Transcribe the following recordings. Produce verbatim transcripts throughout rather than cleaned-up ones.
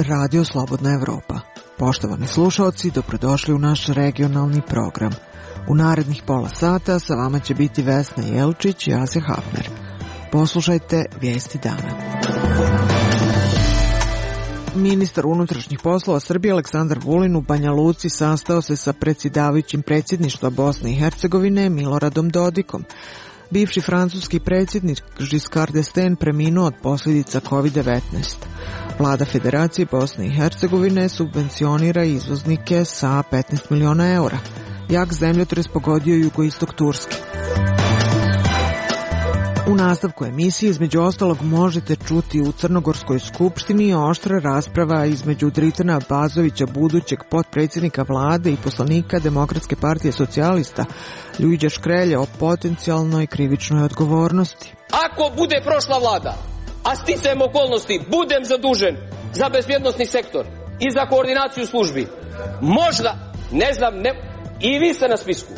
Radio Slobodna Evropa. Poštovani slušaoci, dobrodošli u naš regionalni program. U narednih pola sata sa vama će biti Vesna Jelčić i Asja Hafner. Poslušajte vijesti dana. Ministar unutrašnjih poslova Srbije Aleksandar Vulin u Banja Luci sastao se sa predsjedavajućim predsjedništva Bosne i Hercegovine Miloradom Dodikom. Bivši francuski predsjednik Giscard d'Estaing preminuo od posljedica kovid devetnaest. Vlada Federacije Bosne i Hercegovine subvencionira izvoznike sa petnaest miliona eura. Jak zemljotres pogodio jugoistok Turske. U nastavku emisije između ostalog možete čuti u Crnogorskoj skupštini oštra rasprava između Dritana Bazovića, budućeg potpredsjednika vlade i poslanika Demokratske partije socijalista Ljuiđa Škrelja o potencijalnoj krivičnoj odgovornosti. Ako bude prošla vlada, a sticajem okolnosti budem zadužen za bezbjednosni sektor i za koordinaciju službi, možda, ne znam, ne, i vi ste na spisku.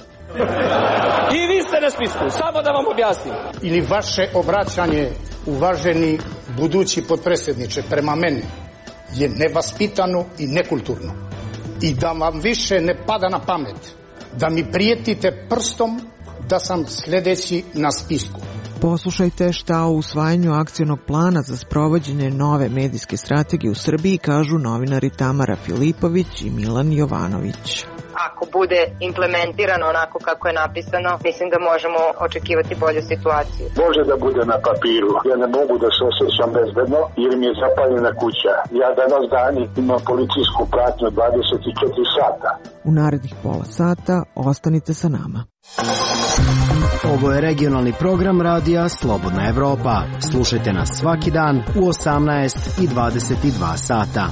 I vi ste na spisku, samo da vam objasnim. Ili vaše obraćanje, uvaženi budući potpredsjedniče, prema meni je nevaspitano i nekulturno. I da vam više ne pada na pamet da mi prijetite prstom da sam sljedeći na spisku. Poslušajte šta o usvajanju akcionog plana za sprovođenje nove medijske strategije u Srbiji kažu novinari Tamara Filipović i Milan Jovanović. Ako bude implementirano onako kako je napisano, mislim da možemo očekivati bolju situaciju. Može da bude na papiru. Ja ne mogu da se osjećam bezbedno jer mi je zapaljena kuća. Ja danas dani imam policijsku pratnju dvadeset četiri sata. U narednih pola sata ostanite sa nama. Ovo je regionalni program radija Slobodna Evropa. Slušajte nas svaki dan u osamnaest i dvadeset dva sata.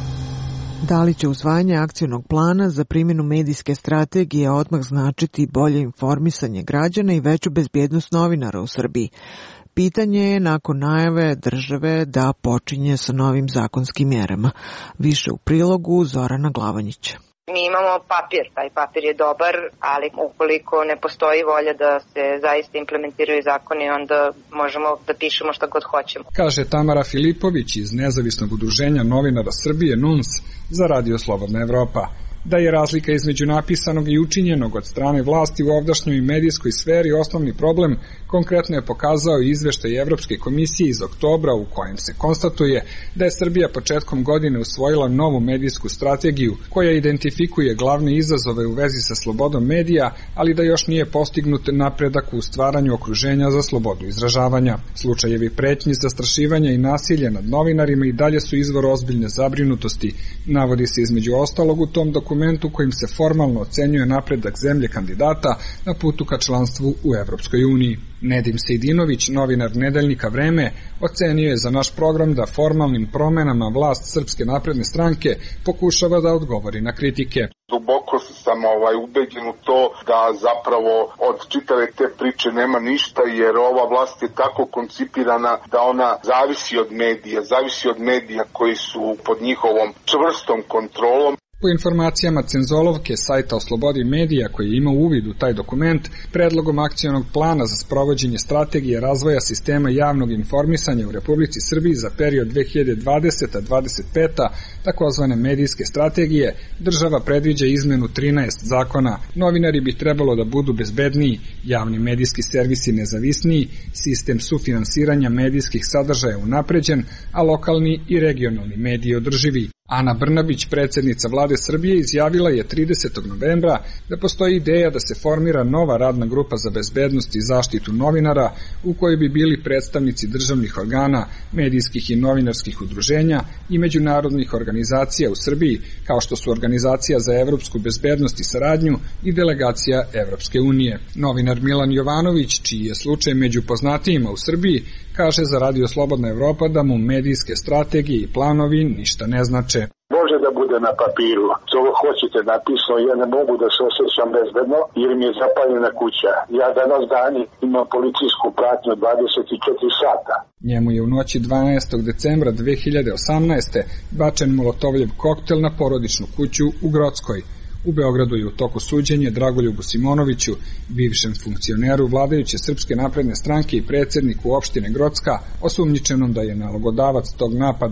Da li će usvajanje akcionog plana za primjenu medijske strategije odmah značiti bolje informisanje građana i veću bezbjednost novinara u Srbiji? Pitanje je nakon najave države da počinje sa novim zakonskim mjerama. Više u prilogu Zorana Glavanjića. Mi imamo papir, taj papir je dobar, ali ukoliko ne postoji volja da se zaista implementiraju zakoni, onda možemo da pišemo šta god hoćemo. Kaže Tamara Filipović iz Nezavisnog udruženja novinara Srbije N U N S za Radio Slobodna Evropa. Da je razlika između napisanog i učinjenog od strane vlasti u ovdašnjoj medijskoj sferi osnovni problem, konkretno je pokazao i izveštaj Evropske komisije iz oktobra u kojem se konstatuje da je Srbija početkom godine usvojila novu medijsku strategiju koja identifikuje glavne izazove u vezi sa slobodom medija, ali da još nije postignut napredak u stvaranju okruženja za slobodu izražavanja. Slučajevi pretnji, zastrašivanja i nasilja nad novinarima i dalje su izvor ozbiljne zabrinutosti, navodi se između ostalog u tom dokumentu dokumentu kojim se formalno ocenjuje napredak zemlje kandidata na putu ka članstvu u Evropskoj uniji. Nedim Sejdinović, novinar nedeljnika Vreme, ocenio je za naš program da formalnim promenama vlast Srpske napredne stranke pokušava da odgovori na kritike. Duboko sam ovaj, ubeđen u to da zapravo od čitave te priče nema ništa, jer ova vlast je tako koncipirana da ona zavisi od medija, zavisi od medija koji su pod njihovom čvrstom kontrolom. Po informacijama Cenzolovke, sajta o slobodi medija koji ima uvid u taj dokument, predlogom akcionog plana za sprovođenje strategije razvoja sistema javnog informisanja u Republici Srbiji za period dve hiljade dvadeseta do dvadeset peta, takozvane medijske strategije, država predviđa izmenu trinaest zakona. Novinari bi trebalo da budu bezbedniji, javni medijski servisi nezavisniji, sistem sufinansiranja medijskih sadržaja unapređen, a lokalni i regionalni mediji održivi. Ana Brnabić, predsjednica vlade Srbije, izjavila je tridesetog novembra da postoji ideja da se formira nova radna grupa za bezbednost i zaštitu novinara u kojoj bi bili predstavnici državnih organa, medijskih i novinarskih udruženja i međunarodnih organizacija u Srbiji, kao što su Organizacija za evropsku bezbednost i saradnju i Delegacija Evropske unije. Novinar Milan Jovanović, čiji je slučaj među poznatijima u Srbiji, kaže za Radio Slobodna Evropa da mu medijske strategije i planovi ništa ne znače. Može da bude na papiru, što hoćete napisano, ja ne mogu da se osjećam bezbedno jer mi je zapaljena kuća. Ja danas dani imam policijsku pratnju dvadeset četiri sata. Njemu je u noći dvanaestog decembra dve hiljade osamnaeste. bačen molotovljev koktel na porodičnu kuću u Grockoj. U Beogradu je u toku suđenje Dragoljubu Simonoviću, bivšem funkcioneru vladajuće Srpske napredne stranke i predsjedniku opštine Grocka, osumnjičenom da je nalogodavac tog napada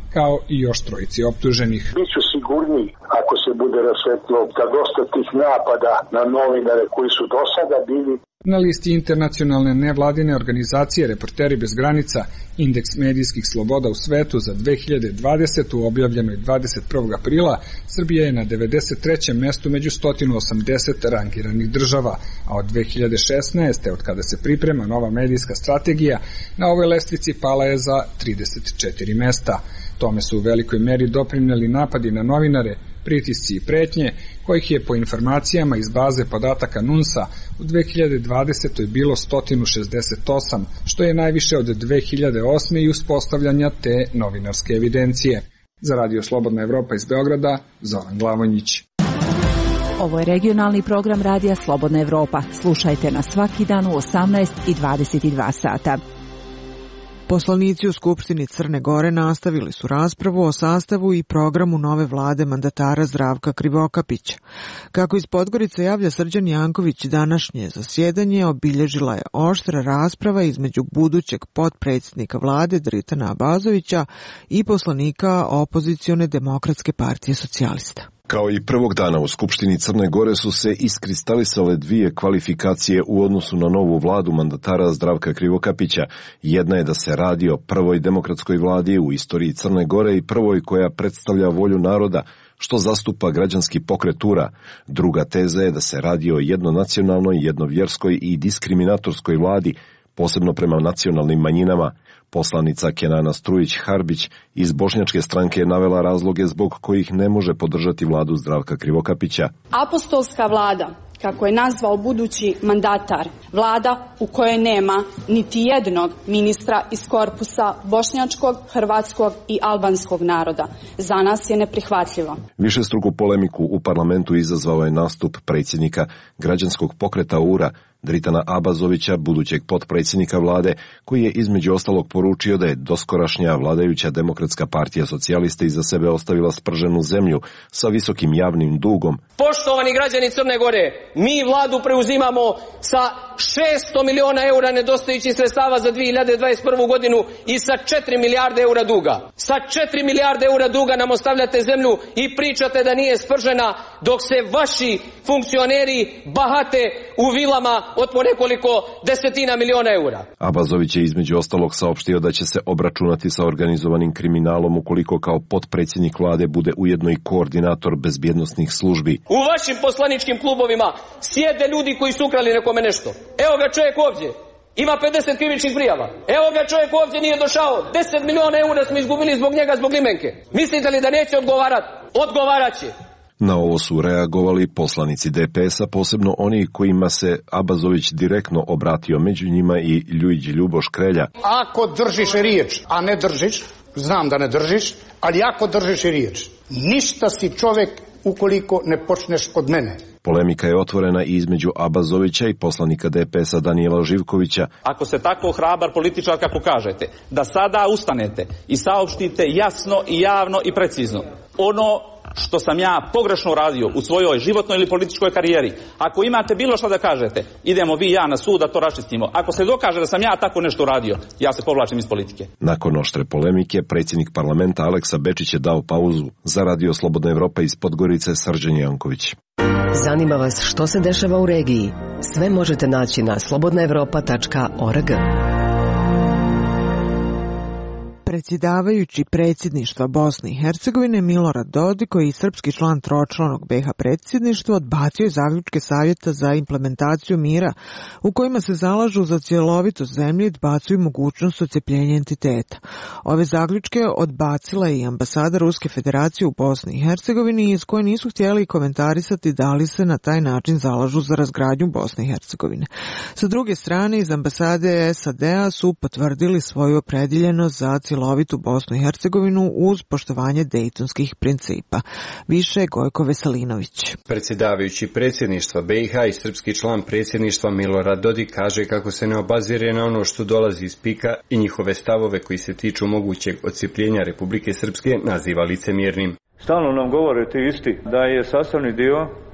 kao i još trojici optuženih. Biću sigurniji ako se bude rasvetlilo da dosta tih napada na novinare koji su do sada bili. Na listi internacionalne nevladine organizacije Reporteri bez granica, indeks medijskih sloboda u svetu za dve hiljade dvadesetu. objavljenoj dvadeset prvog aprila, Srbija je na devedeset trećem mestu među sto osamdeset rangiranih država, a od dve hiljade šesnaeste. od kada se priprema nova medijska strategija, na ovoj lestvici pala je za trideset četiri mesta. Tome su u velikoj meri doprineli napadi na novinare, pritisci i pretnje, kojih je po informacijama iz baze podataka NUNS-a u dve hiljade dvadesetoj. bilo sto šezdeset osam, što je najviše od dve hiljade osme. i uspostavljanja te novinarske evidencije. Za Radio Slobodna Evropa iz Beograda, Zoran Glavonjić. Ovo je regionalni program Radija Slobodna Evropa. Slušajte nas svaki dan u osamnaest i dvadeset dva sata. Poslanici u Skupštini Crne Gore nastavili su raspravu o sastavu i programu nove vlade mandatara Zdravka Krivokapića. Kako iz Podgorice javlja Srđan Janković, današnje zasjedanje obilježila je oštra rasprava između budućeg potpredsjednika vlade Dritana Abazovića i poslanika opozicione Demokratske partije socijalista. Kao i prvog dana u Skupštini Crne Gore su se iskristalisale dvije kvalifikacije u odnosu na novu vladu mandatara Zdravka Krivokapića. Jedna je da se radi o prvoj demokratskoj vladi u istoriji Crne Gore i prvoj koja predstavlja volju naroda, što zastupa građanski pokret U R A. Druga teza je da se radi o jednonacionalnoj, jednovjerskoj i diskriminatorskoj vladi, posebno prema nacionalnim manjinama. Poslanica Kenana Strujić-Harbić iz Bošnjačke stranke je navela razloge zbog kojih ne može podržati vladu Zdravka Krivokapića. Apostolska vlada, kako je nazvao budući mandatar, vlada u kojoj nema niti jednog ministra iz korpusa bošnjačkog, hrvatskog i albanskog naroda, za nas je neprihvatljivo. Višestruku polemiku u parlamentu izazvao je nastup predsjednika građanskog pokreta U R A, Dritana Abazovića, budućeg potpredsjednika vlade, koji je između ostalog poručio da je doskorašnja vladajuća Demokratska partija socijalista iza sebe ostavila sprženu zemlju sa visokim javnim dugom. Poštovani građani Crne Gore, mi vladu preuzimamo sa šesto miliona eura nedostajućih sredstava za dve hiljade dvadeset prvu. godinu i sa četiri milijarde eura duga. Sa četiri milijarde eura duga nam ostavljate zemlju i pričate da nije spržena, dok se vaši funkcioneri bahate u vilama od po nekoliko desetina miliona eura. Abazović je između ostalog saopštio da će se obračunati sa organizovanim kriminalom ukoliko kao potpredsjednik vlade bude ujedno i koordinator bezbjednosnih službi. U vašim poslaničkim klubovima sjede ljudi koji su ukrali nekome nešto. Evo ga čovjek ovdje. Ima pedeset krivičnih prijava. Evo ga čovjek ovdje nije došao. deset miliona eura smo izgubili zbog njega, zbog limenke. Mislite li da neće odgovarati? Odgovarat će. Na ovo su reagovali poslanici D P S-a, posebno oni kojima se Abazović direktno obratio, među njima i Ljujić Ljuboš Krelja. Ako držiš riječ, a ne držiš, znam da ne držiš, ali ako držiš riječ, ništa si čovjek ukoliko ne počneš od mene. Polemika je otvorena i između Abazovića i poslanika D P S-a Danijela Živkovića. Ako ste tako hrabar političar kako kažete, da sada ustanete i saopštite jasno i javno i precizno ono što sam ja pogrešno radio u svojoj životnoj ili političkoj karijeri. Ako imate bilo što da kažete, idemo vi i ja na sud da to raščistimo. Ako se dokaže da sam ja tako nešto radio, ja se povlačim iz politike. Nakon oštre polemike, predsjednik parlamenta Aleksa Bečić je dao pauzu. Za Radio Slobodna Evropa iz Podgorice, Srđan Janković. Zanima vas što se dešava u regiji? Sve možete naći na slobodna evropa tačka org. Predsjedavajući predsjedništva Bosne i Hercegovine Milorad Dodik, koji je srpski član tročlanog B iH predsjedništva, odbacio je zaključke Savjeta za implementaciju mira u kojima se zalažu za cjelovitost zemlje i odbacuju mogućnost odcepljenja entiteta. Ove zaključke odbacila je i ambasada Ruske federacije u Bosni i Hercegovini, iz koje nisu htjeli komentarisati da li se na taj način zalažu za razgradnju Bosne i Hercegovine. Sa druge strane, iz ambasade S A D-a su potvrdili svoju opredjeljenost za cjelovitu Bosnu i Hercegovinu uz poštovanje dejtonskih principa. Više Gojko Veselinović. Predsjedavajući predsjedništva B iH i srpski član predsjedništva Milorad Dodik kaže kako se ne obazire na ono što dolazi iz PIK-a i njihove stavove koji se tiču mogućeg odcepljenja Republike Srpske naziva licemjernim. Stalno nam govore ti isti da je sastavni dio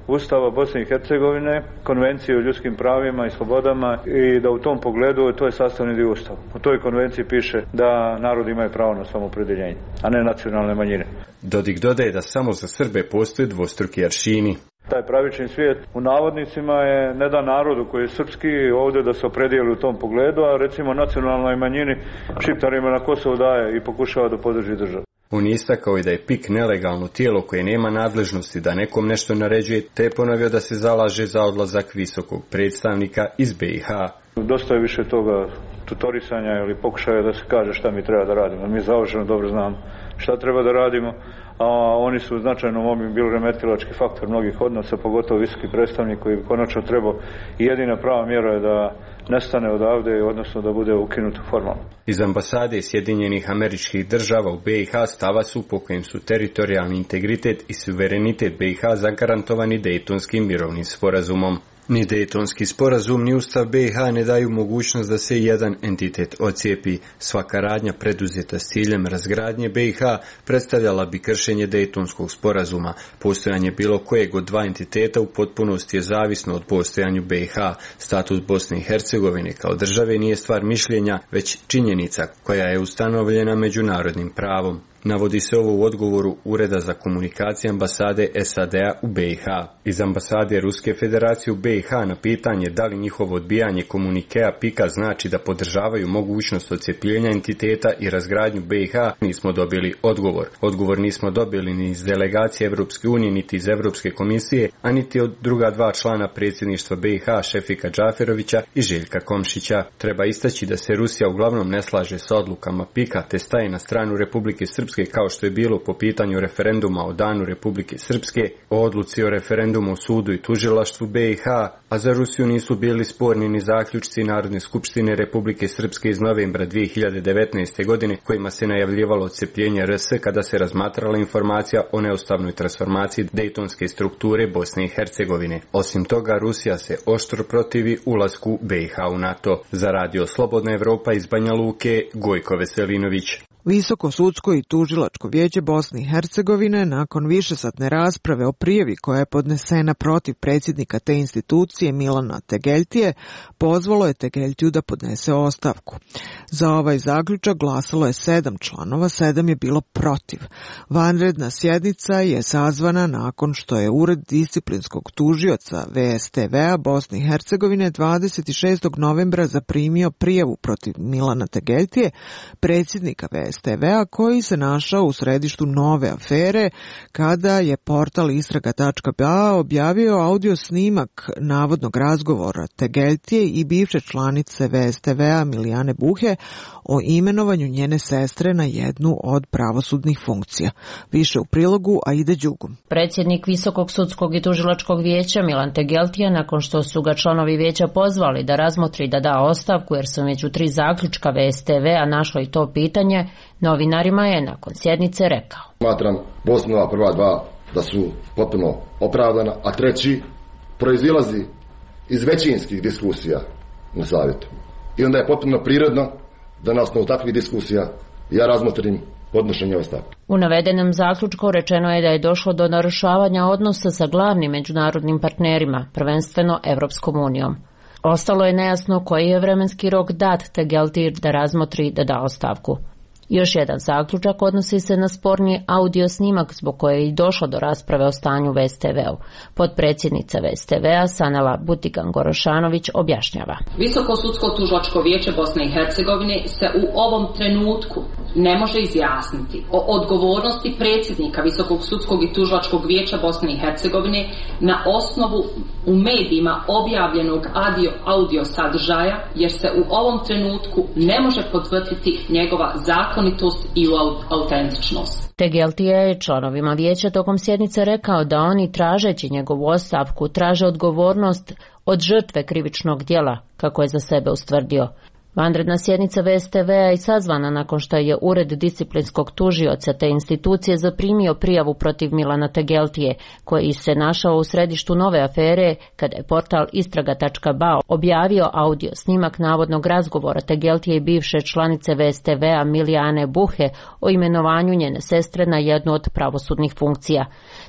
Ustava Bosne i Hercegovine, Konvencije o ljudskim pravima i slobodama i da u tom pogledu to je sastavni dio Ustava. U toj konvenciji piše da narod imaju pravo na samoopredjeljenje, a ne nacionalne manjine. Dodik dodaje da samo za Srbe postoje dvostruki aršini. Taj pravični svijet u navodnicima je ne da narodu koji je srpski ovdje da se opredijeli u tom pogledu, a recimo nacionalnoj manjini Šiptarima na Kosovo daje i pokušava da podrži državu. On je istakao i da je P I K nelegalno tijelo koje nema nadležnosti da nekom nešto naređuje, te je ponovio da se zalaže za odlazak visokog predstavnika iz B i H. Dosta je više toga tutorisanja ili pokušaja da se kaže šta mi treba da radimo. Mi završeno dobro znamo šta treba da radimo, a oni su značajno mobi bili remetilački faktor mnogih odnosa, pogotovo visoki predstavnik koji bi konačno trebao i jedina prava mjera je da nestane odavde, odnosno da bude ukinut formalno. Iz ambasade Sjedinjenih Američkih Država u B i H stava su po kojem su teritorijalni integritet i suverenitet B i H zagarantovani Dejtonskim mirovnim sporazumom. Ni Dejtonski sporazum ni Ustav B i H ne daju mogućnost da se jedan entitet ocijepi. Svaka radnja preduzeta s ciljem razgradnje B i H predstavljala bi kršenje Dejtonskog sporazuma. Postojanje bilo kojeg od dva entiteta u potpunosti je zavisno od postojanju B i H. Status Bosne i Hercegovine kao države nije stvar mišljenja, već činjenica koja je ustanovljena međunarodnim pravom. Navodi se ovo u odgovoru Ureda za komunikacije ambasade S A D-a u B i H. Iz ambasade Ruske federacije u B i H na pitanje da li njihovo odbijanje komunikea P I K-a znači da podržavaju mogućnost odcepljenja entiteta i razgradnju B i H, nismo dobili odgovor. Odgovor nismo dobili ni iz delegacije Evropske unije, niti iz Evropske komisije, a niti od druga dva člana predsjedništva B i H, Šefika Džaferovića i Željka Komšića. Treba istaći da se Rusija uglavnom ne slaže sa odlukama P I K-a te staje na stranu Republike Srpske, kao što je bilo po pitanju referenduma o Danu Republike Srpske, o odluci o referendumu o sudu i tužilaštvu B i H, a za Rusiju nisu bili sporni ni zaključci Narodne skupštine Republike Srpske iz novembra dvije hiljade devetnaeste. godine, kojima se najavljivalo odcepljenje R S kada se razmatrala informacija o neustavnoj transformaciji dejtonske strukture Bosne i Hercegovine. Osim toga, Rusija se oštro protivi ulasku B i H u NATO. Za Radio Slobodna Evropa iz Banja Luke, Gojko Veselinović. Visoko sudsko i tužilačko vijeće Bosne i Hercegovine nakon višesatne rasprave o prijavi koja je podnesena protiv predsjednika te institucije Milana Tegeljtije pozvalo je Tegeljtiju da podnese ostavku. Za ovaj zaključak glasalo je sedam članova, sedam je bilo protiv. Vanredna sjednica je sazvana nakon što je Ured disciplinskog tužioca V S T V-a Bosne i Hercegovine dvadeset šestog novembra zaprimio prijavu protiv Milana Tegeljtije, predsjednika V S T V-a, koji se našao u središtu nove afere kada je portal istraga tačka b a objavio audio snimak navodnog razgovora Tegeljtije i bivše članice V S T V-a Milijane Buhe o imenovanju njene sestre na jednu od pravosudnih funkcija. Više u prilogu Aida Đugum. Predsjednik Visokog sudskog i tužilačkog vijeća Milan Tegeljtije, nakon što su ga članovi vijeća pozvali da razmotri da da ostavku jer su među tri zaključka V S T V-a našlo i to pitanje, novinarima je nakon sjednice rekao: Smatram Bosnova prva dva da su potpuno opravdana, a treći proizilazi iz većinskih diskusija na savjetu. I onda je potpuno prirodno da na osnovu takvih diskusija ja razmotrim podnošenje ostavke. U navedenom zaključku rečeno je da je došlo do narušavanja odnosa sa glavnim međunarodnim partnerima, prvenstveno Evropskom unijom. Ostalo je nejasno koji je vremenski rok dat Tegeljtiji da razmotri da da ostavku. Još jedan zaključak odnosi se na sporni audio snimak zbog koje je i došlo do rasprave o stanju v S T V-u. Potpredsjednica V S T V-a Sanela Butigan-Gorošanović objašnjava. Visoko sudsko tužilačko vijeće Bosne i Hercegovine se u ovom trenutku ne može izjasniti o odgovornosti predsjednika Visokog sudskog i tužilačkog vijeća Bosne i Hercegovine na osnovu u medijima objavljenog audio, audio sadržaja, jer se u ovom trenutku ne može potvrditi njegova zakonitost i autentičnost. Tegeljtije je članovima vijeća tokom sjednice rekao da oni tražeći njegovu ostavku traže odgovornost od žrtve krivičnog djela, kako je za sebe ustvrdio. Vanredna sjednica V S T V-a je sazvana nakon što je Ured disciplinskog tužioca te institucije zaprimio prijavu protiv Milana Tegeljtije, koji se našao u središtu nove afere kada je portal istraga tačka b a objavio audio snimak navodnog razgovora Tegeljtije i bivše članice V S T V-a Milijane Buhe o imenovanju njene sestre na jednu od pravosudnih funkcija.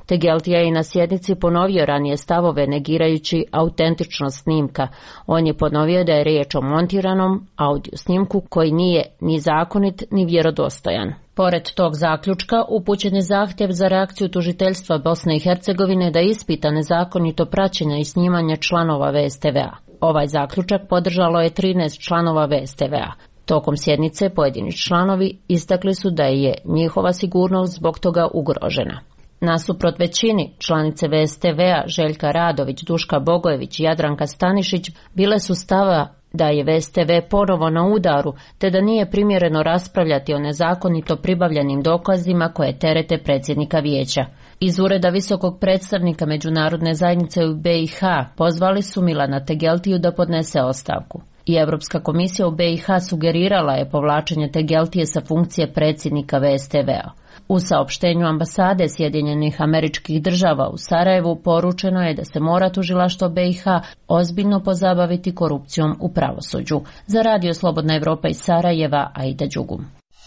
Tegeltija je i na sjednici ponovio ranije stavove negirajući autentičnost snimka. On je ponovio da je riječ o montiranom audio snimku koji nije ni zakonit ni vjerodostojan. Pored tog zaključka upućen je zahtjev za reakciju tužiteljstva Bosne i Hercegovine da ispita nezakonito praćenja i snimanje članova V S T V-a. Ovaj zaključak podržalo je trinaest članova V S T V-a. Tokom sjednice pojedini članovi istakli su da je njihova sigurnost zbog toga ugrožena. Nasuprot većini, članice V S T V-a Željka Radović, Duška Bogojević i Jadranka Stanišić bile su stava da je V S T V ponovo na udaru, te da nije primjereno raspravljati o nezakonito pribavljenim dokazima koje terete predsjednika vijeća. Iz ureda visokog predstavnika međunarodne zajednice u B i H pozvali su Milana Tegeltiju da podnese ostavku. I Europska komisija u B i H sugerirala je povlačenje Tegeltije sa funkcije predsjednika V S T V-a. U saopštenju ambasade Sjedinjenih Američkih Država u Sarajevu poručeno je da se mora tužilaštvo B i H ozbiljno pozabaviti korupcijom u pravosuđu. Za Radio Slobodna Evropa iz Sarajeva, Aida Đugum.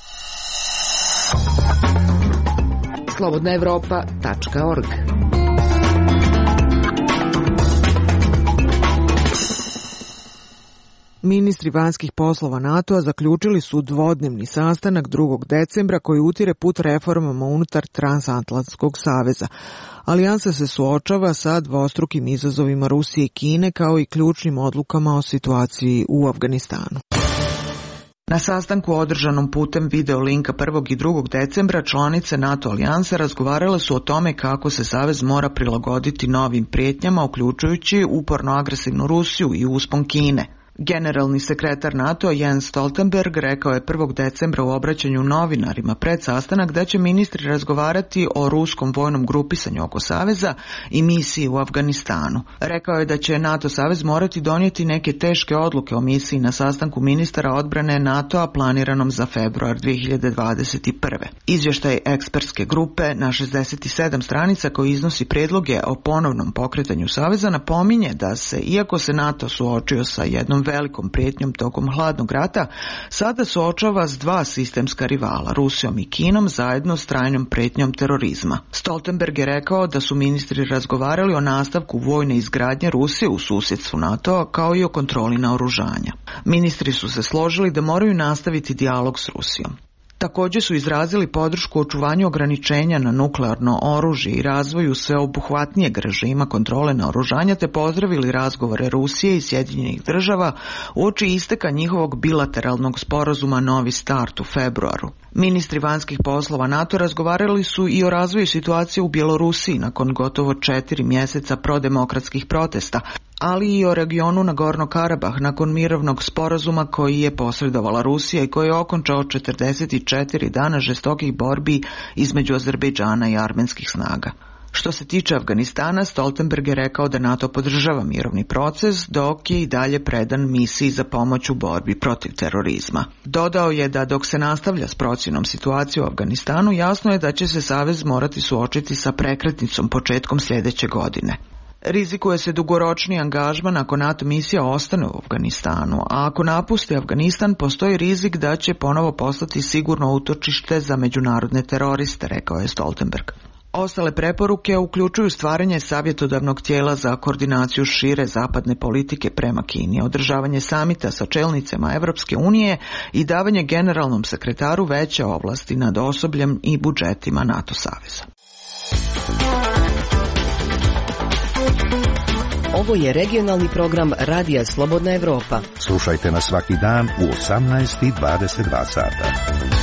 slobodna evropa tačka org. Ministri vanjskih poslova NATO-a zaključili su dvodnevni sastanak drugog decembra koji utire put reformama unutar Transatlantskog saveza. Alijansa se suočava sa dvostrukim izazovima Rusije i Kine kao i ključnim odlukama o situaciji u Afganistanu. Na sastanku održanom putem video linka prvog i drugog decembra članice NATO alijanse razgovarale su o tome kako se savez mora prilagoditi novim prijetnjama, uključujući uporno agresivnu Rusiju i uspon Kine. Generalni sekretar NATO Jens Stoltenberg rekao je prvog decembra u obraćanju novinarima pred sastanak da će ministri razgovarati o ruskom vojnom grupisanju oko saveza i misiji u Afganistanu. Rekao je da će NATO savez morati donijeti neke teške odluke o misiji na sastanku ministara odbrane NATO-a planiranom za februar dvije hiljade dvadeset prve. Izvještaj ekspertske grupe na šezdeset sedam stranica koji iznosi predloge o ponovnom pokretanju saveza napominje da se, iako se NATO suočio sa jednom velikom prijetnjom tokom hladnog rata, sada suočava s dva sistemska rivala, Rusijom i Kinom, zajedno s trajnom prijetnjom terorizma. Stoltenberg je rekao da su ministri razgovarali o nastavku vojne izgradnje Rusije u susjedstvu NATO-a kao i o kontroli naoružanja. Ministri su se složili da moraju nastaviti dijalog s Rusijom. Također su izrazili podršku očuvanju ograničenja na nuklearno oružje i razvoju sveobuhvatnijeg režima kontrole naoružanja te pozdravili razgovore Rusije i Sjedinjenih Država uoči isteka njihovog bilateralnog sporazuma Novi start u februaru. Ministri vanjskih poslova NATO razgovarali su i o razvoju situacije u Bjelorusiji nakon gotovo četiri mjeseca prodemokratskih protesta, ali i o regionu Nagorno Karabah nakon mirovnog sporazuma koji je posredovala Rusija i koji je okončao četrdeset četiri dana žestokih borbi između Azerbejdžana i armenskih snaga. Što se tiče Afganistana, Stoltenberg je rekao da NATO podržava mirovni proces, dok je i dalje predan misiji za pomoć u borbi protiv terorizma. Dodao je da dok se nastavlja s procjenom situacije u Afganistanu, jasno je da će se savez morati suočiti sa prekretnicom početkom sljedeće godine. Rizikuje se dugoročni angažman ako NATO misija ostane u Afganistanu, a ako napusti Afganistan postoji rizik da će ponovo postati sigurno utočište za međunarodne teroriste, rekao je Stoltenberg. Ostale preporuke uključuju stvaranje savjetodavnog tijela za koordinaciju šire zapadne politike prema Kini, održavanje samita sa čelnicama Evropske unije i davanje generalnom sekretaru veće ovlasti nad osobljem i budžetima NATO saveza. Ovo je regionalni program Radija Slobodna Evropa. Slušajte nas svaki dan u osamnaest i dvadeset dva sata.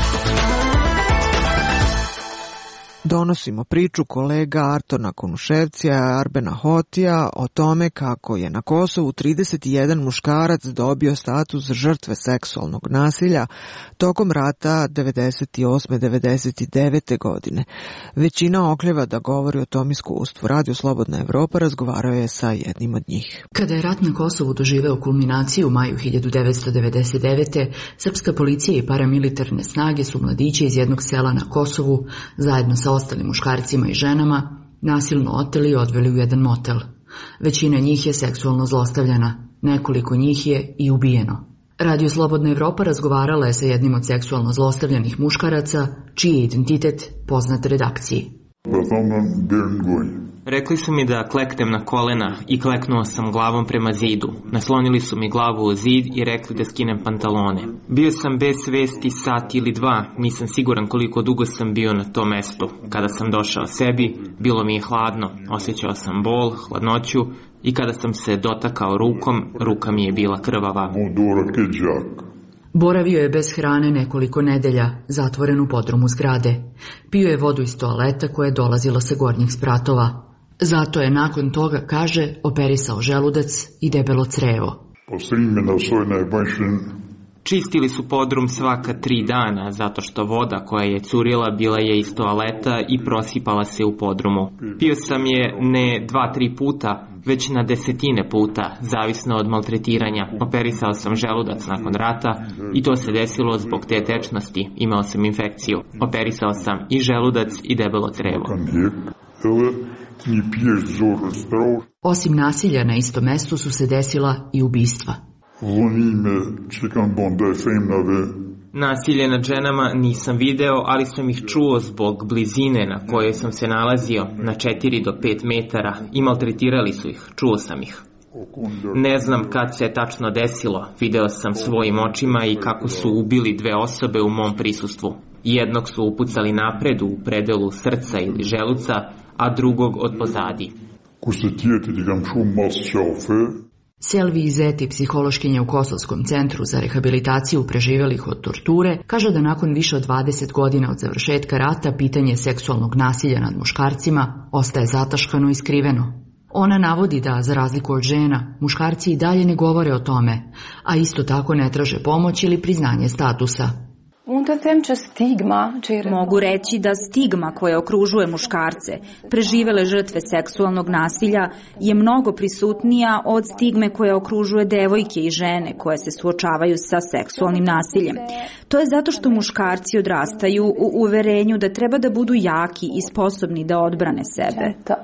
Donosimo priču kolega Artona Konuševcija i Arbena Hotija o tome kako je na Kosovu trideset jedan muškarac dobio status žrtve seksualnog nasilja tokom rata devedeset osme devedeset devete godine. Većina okljeva da govori o tom iskustvu. Radio Slobodna Evropa razgovarao je sa jednim od njih. Kada je rat na Kosovu doživeo kulminaciju u maju hiljadu devetsto devedeset devete. srpska policija i paramilitarne snage su mladiće iz jednog sela na Kosovu zajedno sa ostalim muškarcima i ženama nasilno oteli i odveli u jedan motel. Većina njih je seksualno zlostavljana, nekoliko njih je i ubijeno. Radio Slobodna Evropa razgovarala je sa jednim od seksualno zlostavljanih muškaraca, čiji je identitet poznat redakciji. Rekli su mi da kleknem na kolena i kleknuo sam glavom prema zidu. Naslonili su mi glavu u zid i rekli da skinem pantalone. Bio sam bez svesti sat ili dva, nisam siguran koliko dugo sam bio na tom mestu. Kada sam došao sebi, bilo mi je hladno, osjećao sam bol, hladnoću i kada sam se dotakao rukom, ruka mi je bila krvava. Boravio je bez hrane nekoliko nedelja, zatvoren u podrumu zgrade. Pio je vodu iz toaleta koja je dolazila sa gornjih spratova. Zato je nakon toga, kaže, operisao želudac i debelo crevo. Čistili su podrum svaka tri dana, zato što voda koja je curila bila je iz toaleta i prosipala se u podrumu. Pio sam je ne dva, tri puta, već na desetine puta, zavisno od maltretiranja. Operisao sam želudac nakon rata i to se desilo zbog te tečnosti. Imao sam infekciju. Operisao sam i želudac i debelo crevo. Osim nasilja na istom mestu su se desila i ubistva. Nasilje nad ženama nisam video, ali sam ih čuo zbog blizine na kojoj sam se nalazio, na četiri do pet metara, i maltretirali su ih, čuo sam ih. Ne znam kad se je tačno desilo, video sam svojim očima i kako su ubili dve osobe u mom prisustvu. Jednog su upucali napred u predelu srca ili želuca, a drugog od pozadi. Selvi Izeti, psihološkinja u Kosovskom centru za rehabilitaciju preživelih od torture, kaže da nakon više od dvadeset godina od završetka rata pitanje seksualnog nasilja nad muškarcima ostaje zataškano i skriveno. Ona navodi da, za razliku od žena, muškarci i dalje ne govore o tome, a isto tako ne traže pomoć ili priznanje statusa. Mogu reći da stigma koja okružuje muškarce, preživele žrtve seksualnog nasilja, je mnogo prisutnija od stigme koja okružuje devojke i žene koje se suočavaju sa seksualnim nasiljem. To je zato što muškarci odrastaju u uverenju da treba da budu jaki i sposobni da odbrane sebe.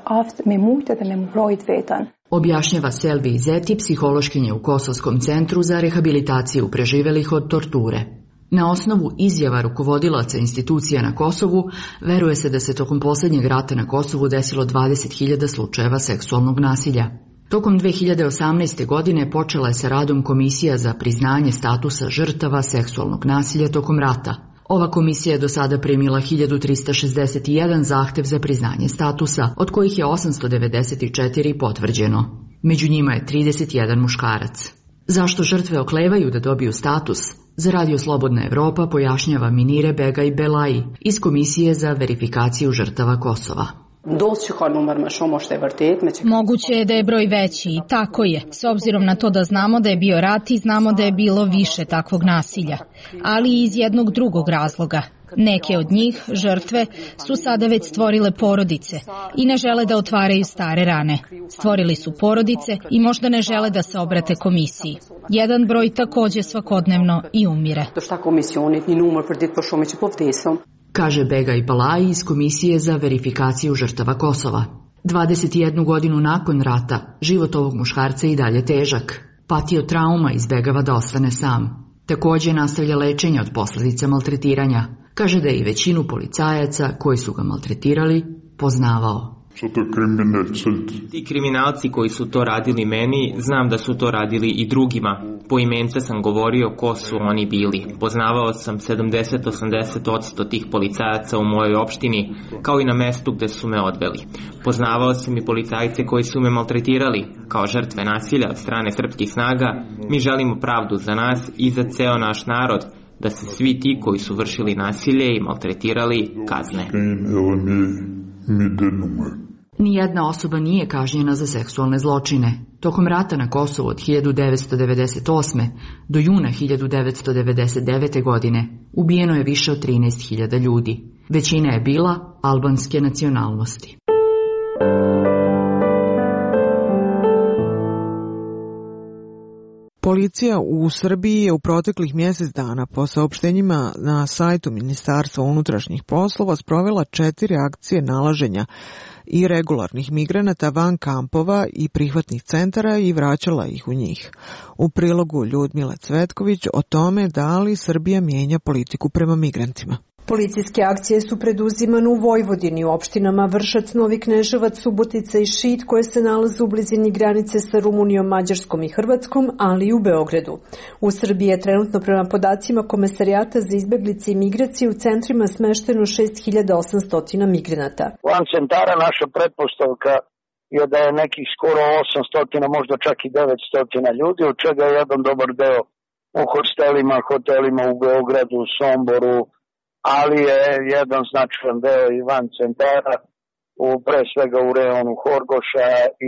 Objašnjava Selvi Izeti, psihološkinja u Kosovskom centru za rehabilitaciju preživelih od torture. Na osnovu izjava rukovodilaca institucija na Kosovu, veruje se da se tokom posljednjeg rata na Kosovu desilo dvadeset hiljada slučajeva seksualnog nasilja. Tokom dve hiljade osamnaeste. godine počela je sa radom Komisija za priznanje statusa žrtava seksualnog nasilja tokom rata. Ova komisija je do sada primila hiljadu trista šezdeset jedan zahtev za priznanje statusa, od kojih je osamsto devedeset četiri potvrđeno. Među njima je trideset jedan muškarac. Zašto žrtve oklevaju da dobiju status? Za Radio Slobodna Evropa pojašnjava Minire Begaj Belaji iz Komisije za verifikaciju žrtava Kosova. Moguće je da je broj veći i tako je, s obzirom na to da znamo da je bio rat i znamo da je bilo više takvog nasilja, ali i iz jednog drugog razloga. Neke od njih, žrtve, su sada već stvorile porodice i ne žele da otvaraju stare rane. Stvorili su porodice i možda ne žele da se obrate komisiji. Jedan broj takođe svakodnevno i umire. Kaže Begaj Balaji iz Komisije za verifikaciju žrtava Kosova. dvadeset jednu godinu nakon rata, život ovog muškarca je i dalje težak. Patio trauma, izbegava da ostane sam. Takođe nastavlja lečenje od posljedica maltretiranja. Kaže da je i većinu policajaca koji su ga maltretirali poznavao. Ti kriminalci koji su to radili meni, znam da su to radili i drugima. Po imence sam govorio ko su oni bili. Poznavao sam sedamdeset do osamdeset posto tih policajaca u mojoj opštini, kao i na mestu gde su me odveli. Poznavao sam i policajce koji su me maltretirali. Kao žrtve nasilja od strane srpskih snaga, mi želimo pravdu za nas i za ceo naš narod, da se svi ti koji su vršili nasilje i maltretirali kazne. Nijedna osoba nije kažnjena za seksualne zločine. Tokom rata na Kosovu od hiljadu devetsto devedeset osme. do juna hiljadu devetsto devedeset devete. godine ubijeno je više od trinaest hiljada ljudi. Većina je bila albanske nacionalnosti. Policija u Srbiji je u proteklih mjesec dana po saopštenjima na sajtu Ministarstva unutrašnjih poslova sprovela četiri akcije nalaženja i regularnih migranata van kampova i prihvatnih centara i vraćala ih u njih. U prilogu Ljudmile Cvetković o tome da li Srbija mijenja politiku prema migrantima. Policijske akcije su preduzimane u Vojvodini, u opštinama Vršac, Novi Kneževac, Subotica i Šid, koje se nalaze u blizini granice sa Rumunijom, Mađarskom i Hrvatskom, ali i u Beogradu. U Srbiji je trenutno prema podacima Komesarijata za izbeglice i migracije u centrima smešteno šest hiljada osamsto migranata. Van centara naša pretpostavka je da je nekih skoro osamsto, možda čak i devetsto ljudi, od čega je jedan dobar deo u hostelima, hotelima u Beogradu, u Somboru, ali je jedan značajan deo i van centara, u, pre svega u reonu Horgoša i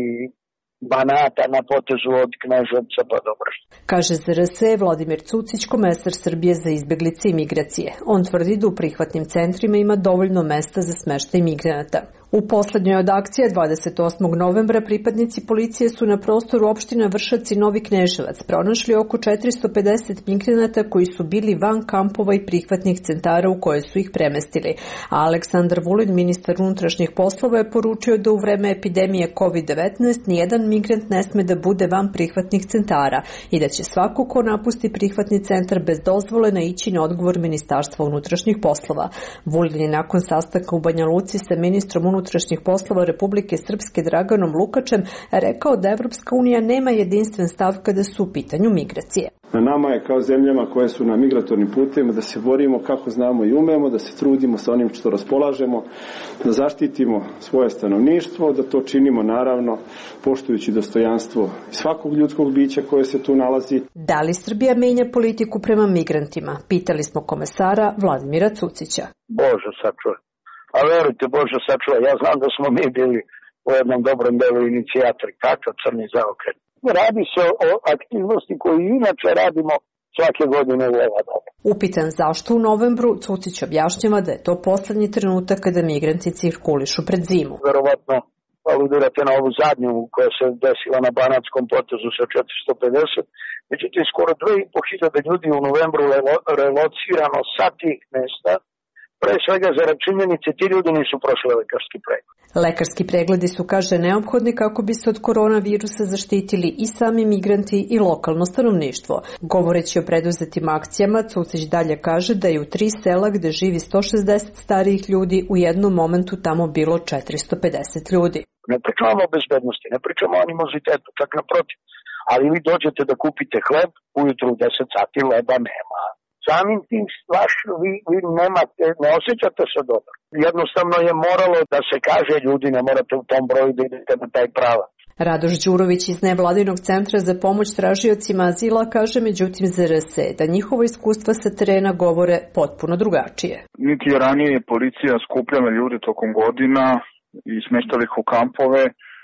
Banata na potezu od Kneževca pa do Vršca. Kaže Z R S Vladimir Cucić, komesar Srbije za izbeglice i migracije. On tvrdi da u prihvatnim centrima ima dovoljno mesta za smeštaj migranata. U poslednjoj od akcija dvadeset osmog novembra pripadnici policije su na prostoru opština Vršac i Novi Kneževac pronašli oko četiristo pedeset migranata koji su bili van kampova i prihvatnih centara u koje su ih premestili. A Aleksandar Vulin, ministar unutrašnjih poslova, je poručio da u vreme epidemije kovid devetnaest nijedan migrant ne sme da bude van prihvatnih centara i da će svako ko napusti prihvatni centar bez dozvole naići na odgovor Ministarstva unutrašnjih poslova. Vulin je nakon sastanka u Banja Luci sa ministrom unutrašnjih poslova Republike Srpske Draganom Lukačem rekao da Evropska unija nema jedinstven stav kada su u pitanju migracije. Na nama je kao zemljama koje su na migratornim putevima da se borimo kako znamo i umemo, da se trudimo sa onim što raspolažemo, da zaštitimo svoje stanovništvo, da to činimo naravno poštujući dostojanstvo svakog ljudskog bića koje se tu nalazi. Da li Srbija menja politiku prema migrantima? Pitali smo komesara Vladimira Cucića. Bože sačuvaj. A verujte, Bože sačuvaj, ja znam da smo mi bili u jednom dobrom delu inicijatori. Kakav crni zaokret. Radi se o aktivnosti koju inače radimo svake godine u ova doba. Upitan zašto u novembru, Cucić objašnjava da je to poslednji trenutak kada migranti cirkulišu pred zimu. Verovatno aludirate na ovu zadnju koja se desila na Banatskom potezu sa četiristo pedeset. Međutim, skoro dve i po hiljade ljudi u novembru relocirano sa tih mesta. Pre svega za činjenice, ti ljudi nisu prošli lekarski pregled. Lekarski pregledi su, kaže, neophodni kako bi se od koronavirusa zaštitili i sami migranti i lokalno stanovništvo. Govoreći o preduzetim akcijama, Cucić dalje kaže da je u tri sela gde živi sto šezdeset starijih ljudi u jednom momentu tamo bilo četiristo pedeset ljudi. Ne pričamo o bezbednosti, ne pričamo o animozitetu, čak naprotiv. Ali vi dođete da kupite hleb, ujutru u deset sati leba nema. Samim tim vaš, vi, vi nemate, ne osjećate se dobro. Jednostavno je moralo da se kaže ljudi ne morate u tom broju da idete na taj pravac. Radoš Đurović iz nevladinog centra za pomoć tražiocima azila kaže međutim Z R S da njihovo iskustva sa terena govore potpuno drugačije. Niti je ranije policija skupljala ljude tokom godina i smeštala ih u kampove,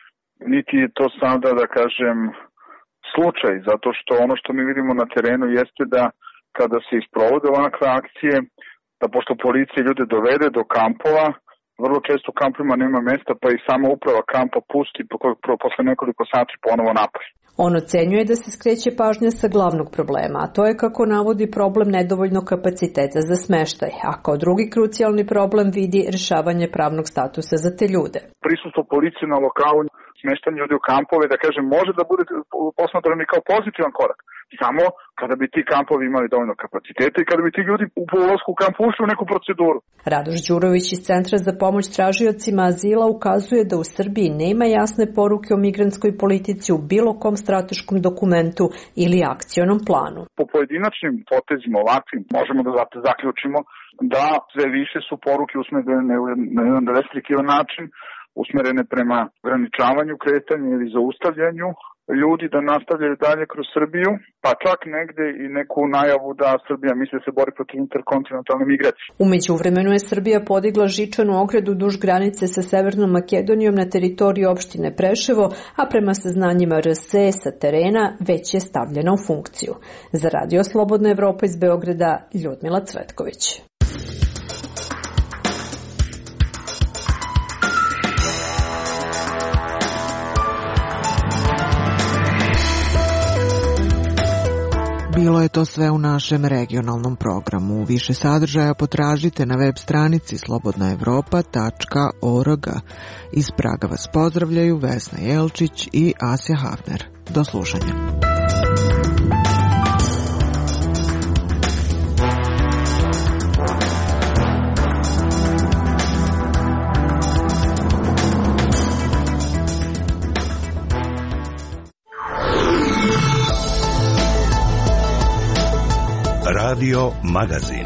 niti je to sada da kažem slučaj, zato što ono što mi vidimo na terenu jeste da kada se isprovode ovakve akcije, da pošto policija ljude dovede do kampova, vrlo često u kampovima nema mesta, pa i sama uprava kampa pusti posle nekoliko sati ponovo napad. On ocenjuje da se skreće pažnja sa glavnog problema, a to je kako navodi problem nedovoljnog kapaciteta za smeštaj, a kao drugi krucijalni problem vidi rešavanje pravnog statusa za te ljude. Prisustvo policije na lokalu, smeštanje ljudi u kampove, da kažem, može da bude posmatrano kao pozitivan korak. Samo kada bi ti kampovi imali dovoljno kapaciteta i kada bi ti ljudi u ulasku u kamp ušli u neku proceduru. Radoš Đurović iz Centra za pomoć tražiocima azila ukazuje da u Srbiji nema jasne poruke o migrantskoj politici u bilo kom strateškom dokumentu ili akcionom planu. Po pojedinačnim potezima ovakvim možemo da zaključimo da sve više su poruke usmerene na jedan restriktivan način, usmerene prema ograničavanju kretanja ili zaustavljanju ljudi da nastavljaju dalje kroz Srbiju, pa čak negde i neku najavu da Srbija misli da se bori protiv interkontinentalne migracije. U međuvremenu je Srbija podigla žičanu ogradu duž granice sa Severnom Makedonijom na teritoriji opštine Preševo, a prema saznanjima R S E sa terena već je stavljena u funkciju. Za Radio Slobodna Evropa iz Beograda, Ljudmila Cvetković. Bilo je to sve u našem regionalnom programu. Više sadržaja potražite na web stranici slobodna evropa tačka org. Iz Praga vas pozdravljaju Vesna Jelčić i Asja Havner. Do slušanja. Radio Magazin.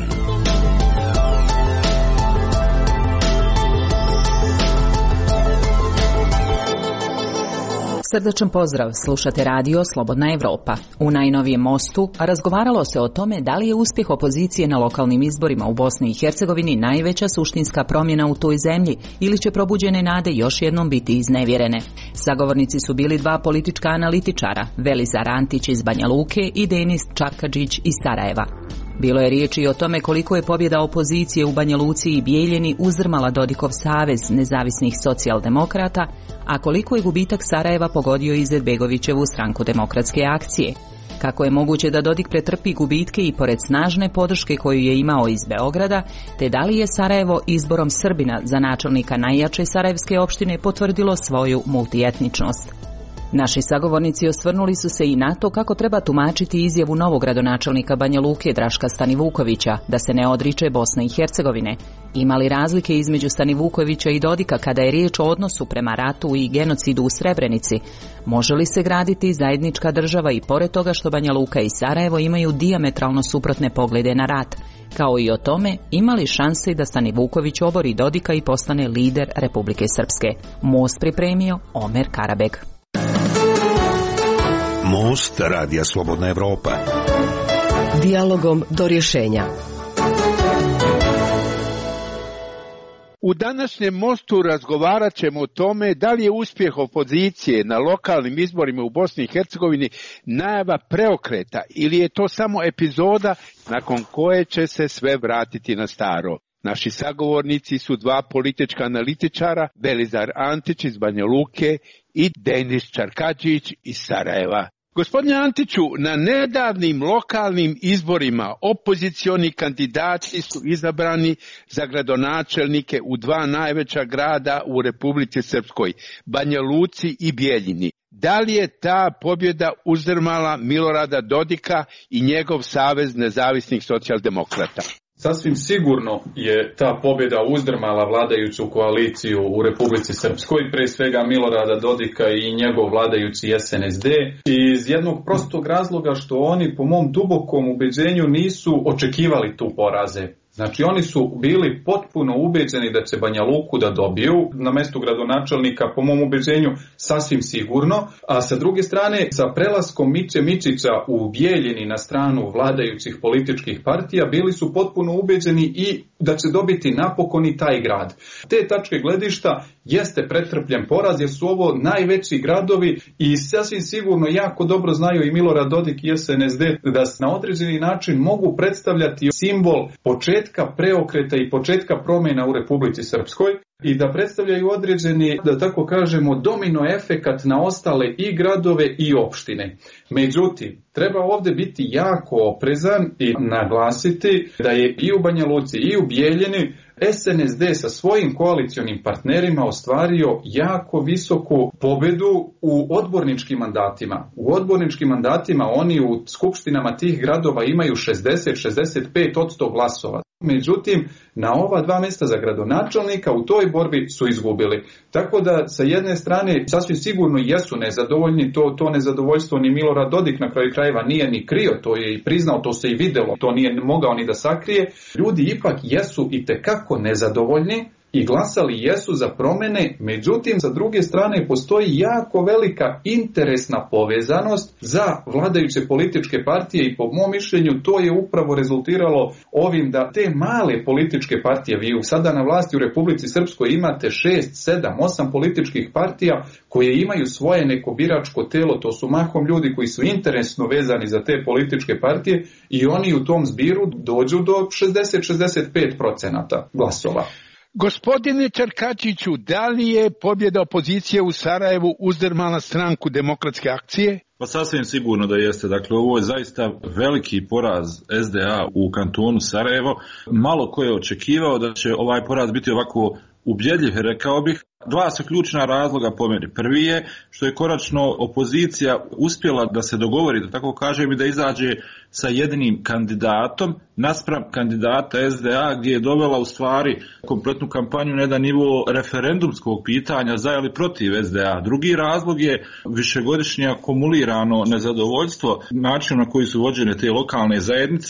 Srdačan pozdrav, slušate radio Slobodna Evropa. U najnovijem mostu razgovaralo se o tome da li je uspjeh opozicije na lokalnim izborima u Bosni i Hercegovini najveća suštinska promjena u toj zemlji ili će probuđene nade još jednom biti iznevjerene. Sagovornici su bili dva politička analitičara, Velizar Antić iz Banja Luke i Denis Čarkadžić iz Sarajeva. Bilo je riječi i o tome koliko je pobjeda opozicije u Banja Luci i Bijeljini uzdrmala Dodikov savez nezavisnih socijaldemokrata, a koliko je gubitak Sarajeva pogodio Izetbegovićevu stranku Demokratske akcije. Kako je moguće da Dodik pretrpi gubitke i pored snažne podrške koju je imao iz Beograda, te da li je Sarajevo izborom Srbina za načelnika najjače sarajevske opštine potvrdilo svoju multietničnost. Naši sagovornici osvrnuli su se i na to kako treba tumačiti izjavu novog gradonačelnika Banja Luke Draška Stanivukovića da se ne odriče Bosne i Hercegovine. Ima li razlike između Stanivukovića i Dodika kada je riječ o odnosu prema ratu i genocidu u Srebrenici? Može li se graditi zajednička država i pored toga što Banja Luka i Sarajevo imaju dijametralno suprotne poglede na rat? Kao i o tome, ima li šanse da Stanivuković obori Dodika i postane lider Republike Srpske? Most pripremio Omer Karabeg. Most Radija Slobodna Evropa. Dijalogom do rješenja. U današnjem mostu razgovarat ćemo o tome da li je uspjeh opozicije na lokalnim izborima u Bosni i Hercegovini najava preokreta ili je to samo epizoda nakon koje će se sve vratiti na staro. Naši sagovornici su dva politička analitičara, Velizar Antić iz Banja Luke i Denis Čarkadžić iz Sarajeva. Gospodine Antiću, na nedavnim lokalnim izborima opozicioni kandidati su izabrani za gradonačelnike u dva najveća grada u Republici Srpskoj, Banja Luci i Bijeljini. Da li je ta pobjeda uzdrmala Milorada Dodika i njegov savez nezavisnih socijaldemokrata? Sasvim sigurno je ta pobjeda uzdrmala vladajuću koaliciju u Republici Srpskoj, pre svega Milorada Dodika i njegov vladajući S N S D, iz jednog prostog razloga što oni po mom dubokom ubeđenju nisu očekivali tu poraze. Znači oni su bili potpuno ubeđeni da će Banja Luku da dobiju na mestu gradonačelnika, po mom ubeđenju sasvim sigurno, a sa druge strane sa prelaskom Miće Mičića u Bijeljini na stranu vladajućih političkih partija bili su potpuno ubeđeni i da će dobiti napokon i taj grad. Te tačke gledišta jeste pretrpljen poraz jer su ovo najveći gradovi i sasvim sigurno jako dobro znaju i Milorad Dodik i S N S D da na određeni način mogu predstavljati simbol početka preokreta i početka promjena u Republici Srpskoj i da predstavljaju određeni, da tako kažemo, domino efekat na ostale i gradove i opštine. Međutim, treba ovdje biti jako oprezan i naglasiti da je i u Banja Luci i u Bijeljini S N S D sa svojim koalicionim partnerima ostvario jako visoku pobedu u odborničkim mandatima. U odborničkim mandatima oni u skupštinama tih gradova imaju šezdeset do šezdeset pet posto glasova. Međutim, na ova dva mjesta za gradonačelnika u toj borbi su izgubili. Tako da sa jedne strane sasvim sigurno jesu nezadovoljni, to, to nezadovoljstvo ni Milorad Dodik na kraju krajeva nije ni krio, to je i priznao, to se i vidjelo, to nije mogao ni da sakrije. Ljudi ipak jesu i tekako nezadovoljni i glasali jesu za promjene, međutim sa druge strane postoji jako velika interesna povezanost za vladajuće političke partije i po mom mišljenju to je upravo rezultiralo ovim da te male političke partije, vi sada na vlasti u Republici Srpskoj imate šest, sedam, osam političkih partija koje imaju svoje neko biračko telo, to su mahom ljudi koji su interesno vezani za te političke partije i oni u tom zbiru dođu do šezdeset do šezdeset pet procenata glasova. Gospodine Čarkadžiću, da li je pobjeda opozicije u Sarajevu uzdrmala stranku Demokratske akcije? Pa sasvim sigurno da jeste. Dakle, ovo je zaista veliki poraz S D A u kantonu Sarajevo. Malo ko je očekivao da će ovaj poraz biti ovako ubjedljiv, rekao bih. Dva su ključna razloga po meni. Prvi je što je konačno opozicija uspjela da se dogovori, da tako kažem, i da izađe sa jedinim kandidatom naspram kandidata S D A, gdje je dovela u stvari kompletnu kampanju na jedan nivo referendumskog pitanja za ili protiv S D A. Drugi razlog je višegodišnje akumulirano nezadovoljstvo načinom na koji su vođene te lokalne zajednice,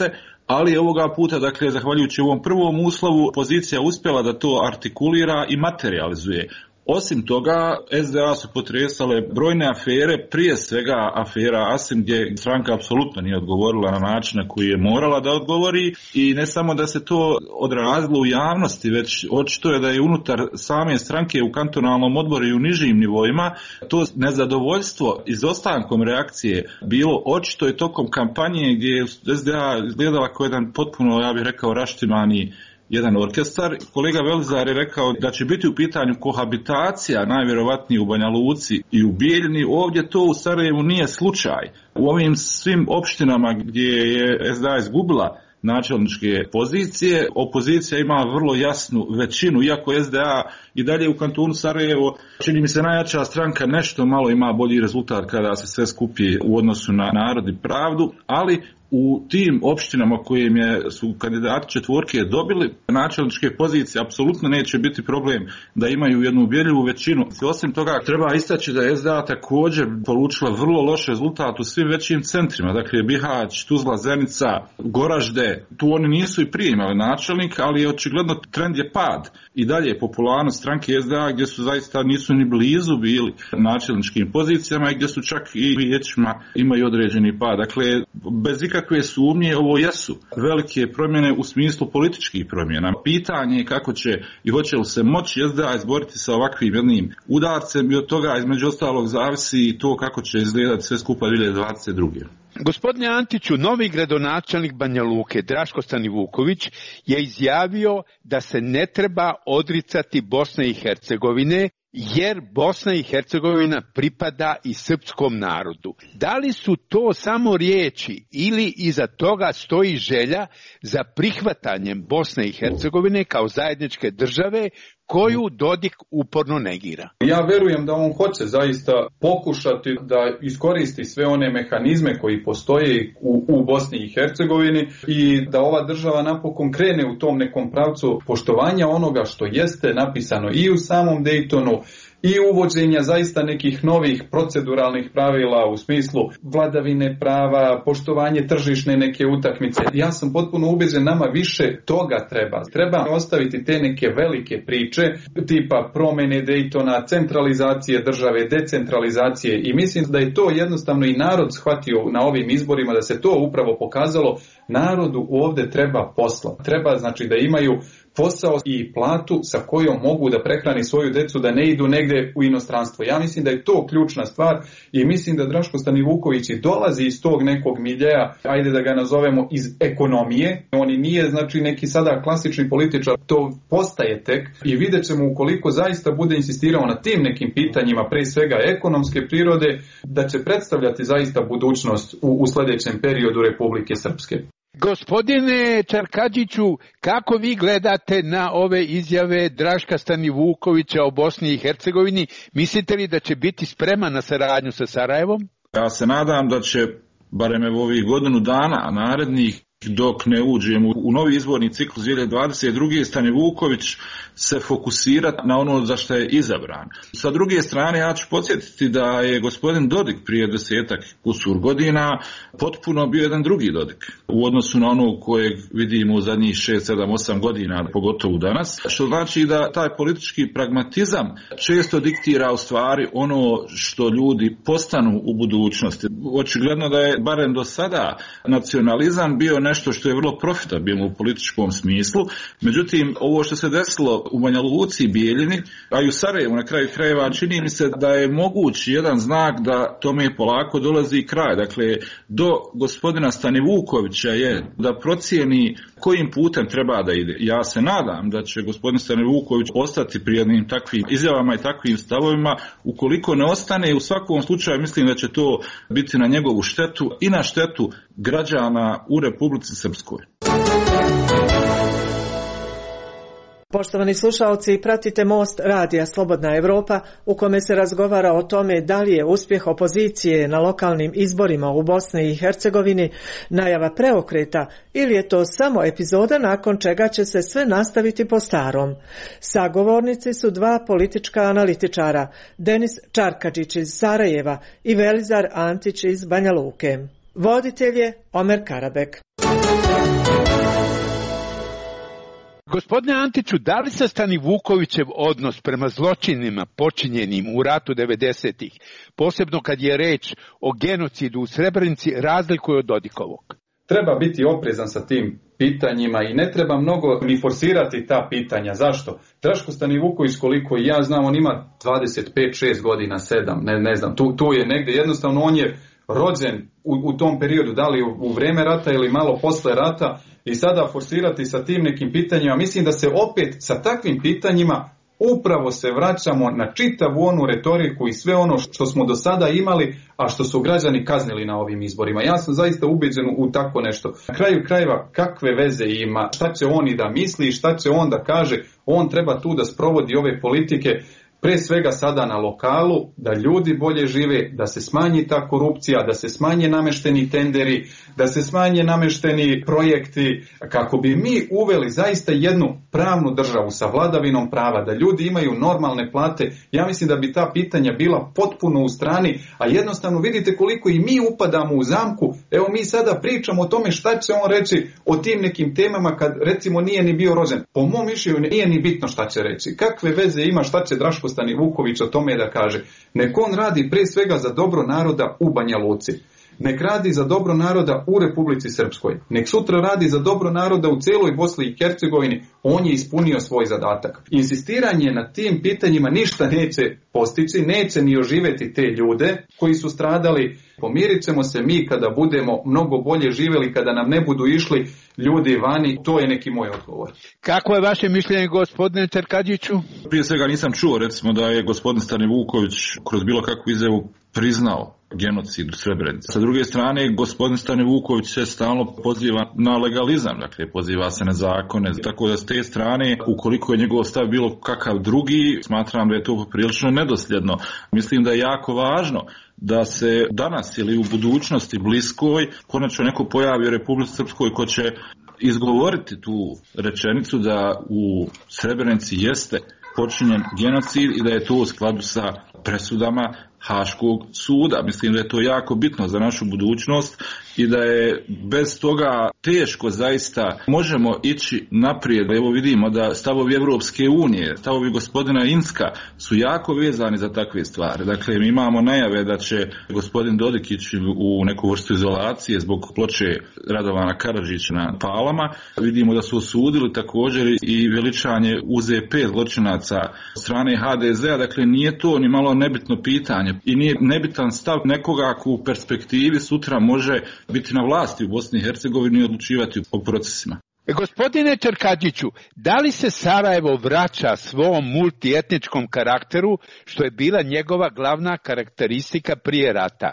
ali ovoga puta, dakle, zahvaljujući ovom prvom uslovu, opozicija uspjela da to artikulira i materializuje. Osim toga, es de a su potresale brojne afere, prije svega afera Asim, gdje stranka apsolutno nije odgovorila na način na koji je morala da odgovori, i ne samo da se to odrazilo u javnosti, već očito je da je unutar same stranke u kantonalnom odboru i u nižim nivoima to nezadovoljstvo izostankom reakcije bilo očito i tokom kampanje, gdje je es de a izgledala kao jedan potpuno, ja bih rekao, raštimani jedan orkestar. Kolega Velizar je rekao da će biti u pitanju kohabitacija najvjerovatnije u Banja Luci i u Bijeljini. Ovdje to u Sarajevu nije slučaj. U ovim svim opštinama gdje je es de a izgubila načelničke pozicije, opozicija ima vrlo jasnu većinu, iako es de a i dalje u kantonu Sarajevo, čini mi se najjača stranka, nešto malo ima bolji rezultat kada se sve skupi u odnosu na Narod i Pravdu, ali u tim opštinama kojim je, su kandidati četvorke dobili načelničke pozicije, apsolutno neće biti problem da imaju jednu ubjedljivu većinu. Osim toga, treba istaći da je es de a također polučila vrlo loš rezultat u svim većim centrima, dakle Bihać, Tuzla, Zenica, Goražde, tu oni nisu i prije imali načelnik, ali je očigledno trend je pad i dalje popularnost stranke es de a, gdje su zaista nisu ni blizu bili načelničkim pozicijama i gdje su čak i vijećima imaju određeni pad. Dakle, bez ikakve sumnje ovo jesu velike promjene u smislu političkih promjena. Pitanje je kako će i hoće li se moći es de a izboriti sa ovakvim jednim udarcem, i od toga između ostalog zavisi i to kako će izgledati sve skupa dvije hiljade dvadeset druge. Gospodine Antiću, novi gradonačelnik Banja Luke, Draško Stanivuković, je izjavio da se ne treba odricati Bosne i Hercegovine, jer Bosna i Hercegovina pripada i srpskom narodu. Da li su to samo riječi ili iza toga stoji želja za prihvatanjem Bosne i Hercegovine kao zajedničke države koju Dodik uporno negira? Ja verujem da on hoće zaista pokušati da iskoristi sve one mehanizme koji postoje u, u Bosni i Hercegovini i da ova država napokon krene u tom nekom pravcu poštovanja onoga što jeste napisano i u samom Daytonu, i uvođenja zaista nekih novih proceduralnih pravila u smislu vladavine prava, poštovanje tržišne neke utakmice. Ja sam potpuno ubeđen, nama više toga treba. Treba ostaviti te neke velike priče tipa promjene Daytona, centralizacije države, decentralizacije, i mislim da je to jednostavno i narod shvatio na ovim izborima, da se to upravo pokazalo. Narodu ovdje treba posla. Treba znači da imaju posao i platu sa kojom mogu da prehrani svoju decu, da ne idu negde u inostranstvo. Ja mislim da je to ključna stvar i mislim da Draško Stanivuković dolazi iz tog nekog miljeja, ajde da ga nazovemo iz ekonomije. On i nije znači neki sada klasični političar, to postaje tek i vidjet ćemo ukoliko zaista bude insistirao na tim nekim pitanjima, pre svega ekonomske prirode, da će predstavljati zaista budućnost u, u sljedećem periodu Republike Srpske. Gospodine Čarkadžiću, kako vi gledate na ove izjave Draška Stanivukovića o Bosni i Hercegovini? Mislite li da će biti spreman na saradnju sa Sarajevom? Ja se nadam da će, barem evo ovih godinu dana narednih, dok ne uđemo u novi izborni ciklus dvije hiljade dvadeset druge. Stanivuković se fokusirati na ono za što je izabran. Sa druge strane, ja ću podsjetiti da je gospodin Dodik prije desetak kusur godina potpuno bio jedan drugi Dodik u odnosu na ono kojeg vidimo u zadnjih šest, sedam, osam godina, pogotovo danas. Što znači da taj politički pragmatizam često diktira u stvari ono što ljudi postanu u budućnosti. Očigledno da je barem do sada nacionalizam bio nešto što je vrlo profitabilno u političkom smislu. Međutim, ovo što se desilo u Banja Luci i Bijeljini, a i u Sarajevu na kraju krajeva, čini mi se da je moguć jedan znak da tome polako dolazi kraj. Dakle, do gospodina Stanivukovića je da procijeni kojim putem treba da ide. Ja se nadam da će gospodin Stanivuković ostati pri jednim takvim izjavama i takvim stavovima. Ukoliko ne ostane, u svakom slučaju mislim da će to biti na njegovu štetu i na štetu građana u Republici Srpskoj. Poštovani slušaoci, pratite Most radija Slobodna Evropa u kome se razgovara o tome da li je uspjeh opozicije na lokalnim izborima u Bosni i Hercegovini najava preokreta ili je to samo epizoda nakon čega će se sve nastaviti po starom. Sagovornici su dva politička analitičara, Denis Čarkadžić iz Sarajeva i Velizar Antić iz Banja Luke. Voditelj je Omer Karabek. Gospodine Antiću, da li se Stani Vukovićev odnos prema zločinima počinjenim u ratu devedesetih, posebno kad je reč o genocidu u Srebrenici, razlikuje od Dodikovog? Treba biti oprezan sa tim pitanjima i ne treba mnogo ni forsirati ta pitanja. Zašto? Draško Stanivuković, koliko ja znam, on ima dvadeset pet šest godina, sedam, ne, ne znam, tu, tu je negde, jednostavno on je rođen u, u tom periodu, da li u, u vreme rata ili malo posle rata, i sada forsirati sa tim nekim pitanjima, mislim da se opet sa takvim pitanjima upravo se vraćamo na čitavu onu retoriku i sve ono što smo do sada imali, a što su građani kaznili na ovim izborima. Ja sam zaista ubeđen u tako nešto. Na kraju krajeva, kakve veze ima, šta će on i da misli, šta će on da kaže, on treba tu da sprovodi ove politike, pre svega sada na lokalu, da ljudi bolje žive, da se smanji ta korupcija, da se smanje namešteni tenderi, da se smanje namešteni projekti, kako bi mi uveli zaista jednu pravnu državu sa vladavinom prava, da ljudi imaju normalne plate. Ja mislim da bi ta pitanja bila potpuno u strani, a jednostavno vidite koliko i mi upadamo u zamku. Evo mi sada pričamo o tome šta će on reći o tim nekim temama kad recimo nije ni bio rođen. Po mom mišljenju nije ni bitno šta će reći. Kakve veze ima šta će Draško Stanivuković o tome da kaže. Nek on radi pre svega za dobro naroda u Banja Luci. Nek radi za dobro naroda u Republici Srpskoj. Nek sutra radi za dobro naroda u celoj Bosni i Hercegovini. On je ispunio svoj zadatak. Insistiranje na tim pitanjima ništa neće postići, neće ni oživeti te ljude koji su stradali. Pomirit ćemo se mi kada budemo mnogo bolje živjeli, kada nam ne budu išli ljudi vani. To je neki moj odgovor. Kako je vaše mišljenje, gospodine Čerkadžiću? Prije svega nisam čuo, recimo, da je gospodin Stanivuković kroz bilo kakvu izjavu priznao genocid u Srebrenici. Sa druge strane, gospodin Stanivuković se stalno poziva na legalizam, dakle poziva se na zakone, tako da s te strane, ukoliko je njegov stav bilo kakav drugi, smatram da je to prilično nedosljedno. Mislim da je jako važno da se danas ili u budućnosti bliskoj konačno neko pojavi u Republici Srpskoj ko će izgovoriti tu rečenicu da u Srebrenici jeste počinjen genocid i da je to u skladu sa presudama Haškog suda. Mislim da je to jako bitno za našu budućnost i da je bez toga teško zaista možemo ići naprijed. Evo vidimo da stavovi Evropske unije, stavovi gospodina Inska su jako vezani za takve stvari. Dakle, mi imamo najave da će gospodin Dodik ići u neku vrstu izolacije zbog ploče Radovana Karadžića na Palama. Vidimo da su osudili također i veličanje U Z P zločinaca od strane H D Z-a. Dakle, nije to ni malo nebitno pitanje i nije nebitan stav nekoga ko u perspektivi sutra može biti na vlasti u Bosni i Hercegovini i odlučivati o procesima. E, gospodine Čerkadžiću, da li se Sarajevo vraća svom multietničkom karakteru, što je bila njegova glavna karakteristika prije rata?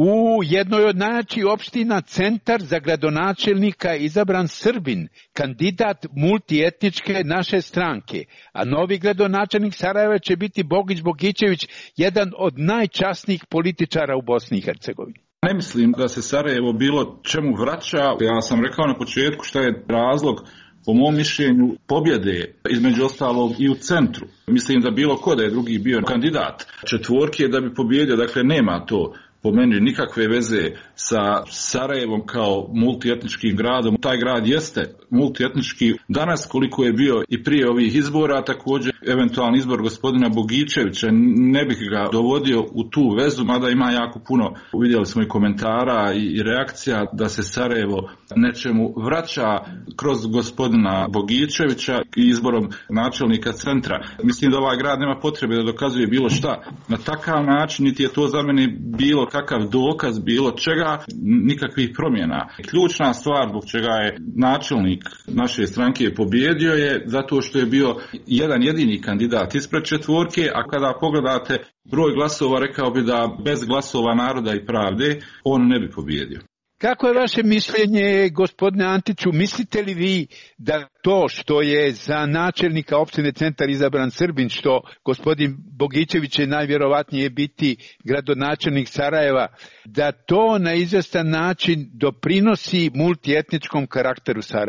U jednoj od najjačih opština centar za gradonačelnika izabran Srbin, kandidat multietničke naše stranke, a novi gradonačelnik Sarajeva će biti Bogić Bogićević, jedan od najčasnijih političara u Bosni i Hercegovini. Ne mislim da se Sarajevo bilo čemu vraća. Ja sam rekao na početku šta je razlog, po mom mišljenju, pobjede, između ostalog i u centru. Mislim da bilo ko da je drugi bio kandidat četvorke da bi pobjedio, dakle nema to po meni nikakve veze sa Sarajevom kao multietničkim gradom. Taj grad jeste multietnički danas koliko je bio i prije ovih izbora, također eventualni izbor gospodina Bogićevića ne bih ga dovodio u tu vezu, mada ima jako puno, vidjeli smo i komentara i reakcija da se Sarajevo nečemu vraća kroz gospodina Bogićevića i izborom načelnika centra. Mislim da ovaj grad nema potrebe da dokazuje bilo šta na takav način, niti je to za mene bilo kakav dokaz bilo čega, nikakvih promjena. Ključna stvar zbog čega je načelnik naše stranke pobjedio je zato što je bio jedan jedini kandidat ispred četvorke, a kada pogledate broj glasova, rekao bi da bez glasova Naroda i pravde on ne bi pobjedio. Kako je vaše mišljenje, gospodine Antiću, mislite li vi da to što je za načelnika opštine centar izabran Srbin, što gospodin Bogićević će najvjerovatnije biti gradonačelnik Sarajeva, da to na izvjestan način doprinosi multietničkom karakteru Sarajeva?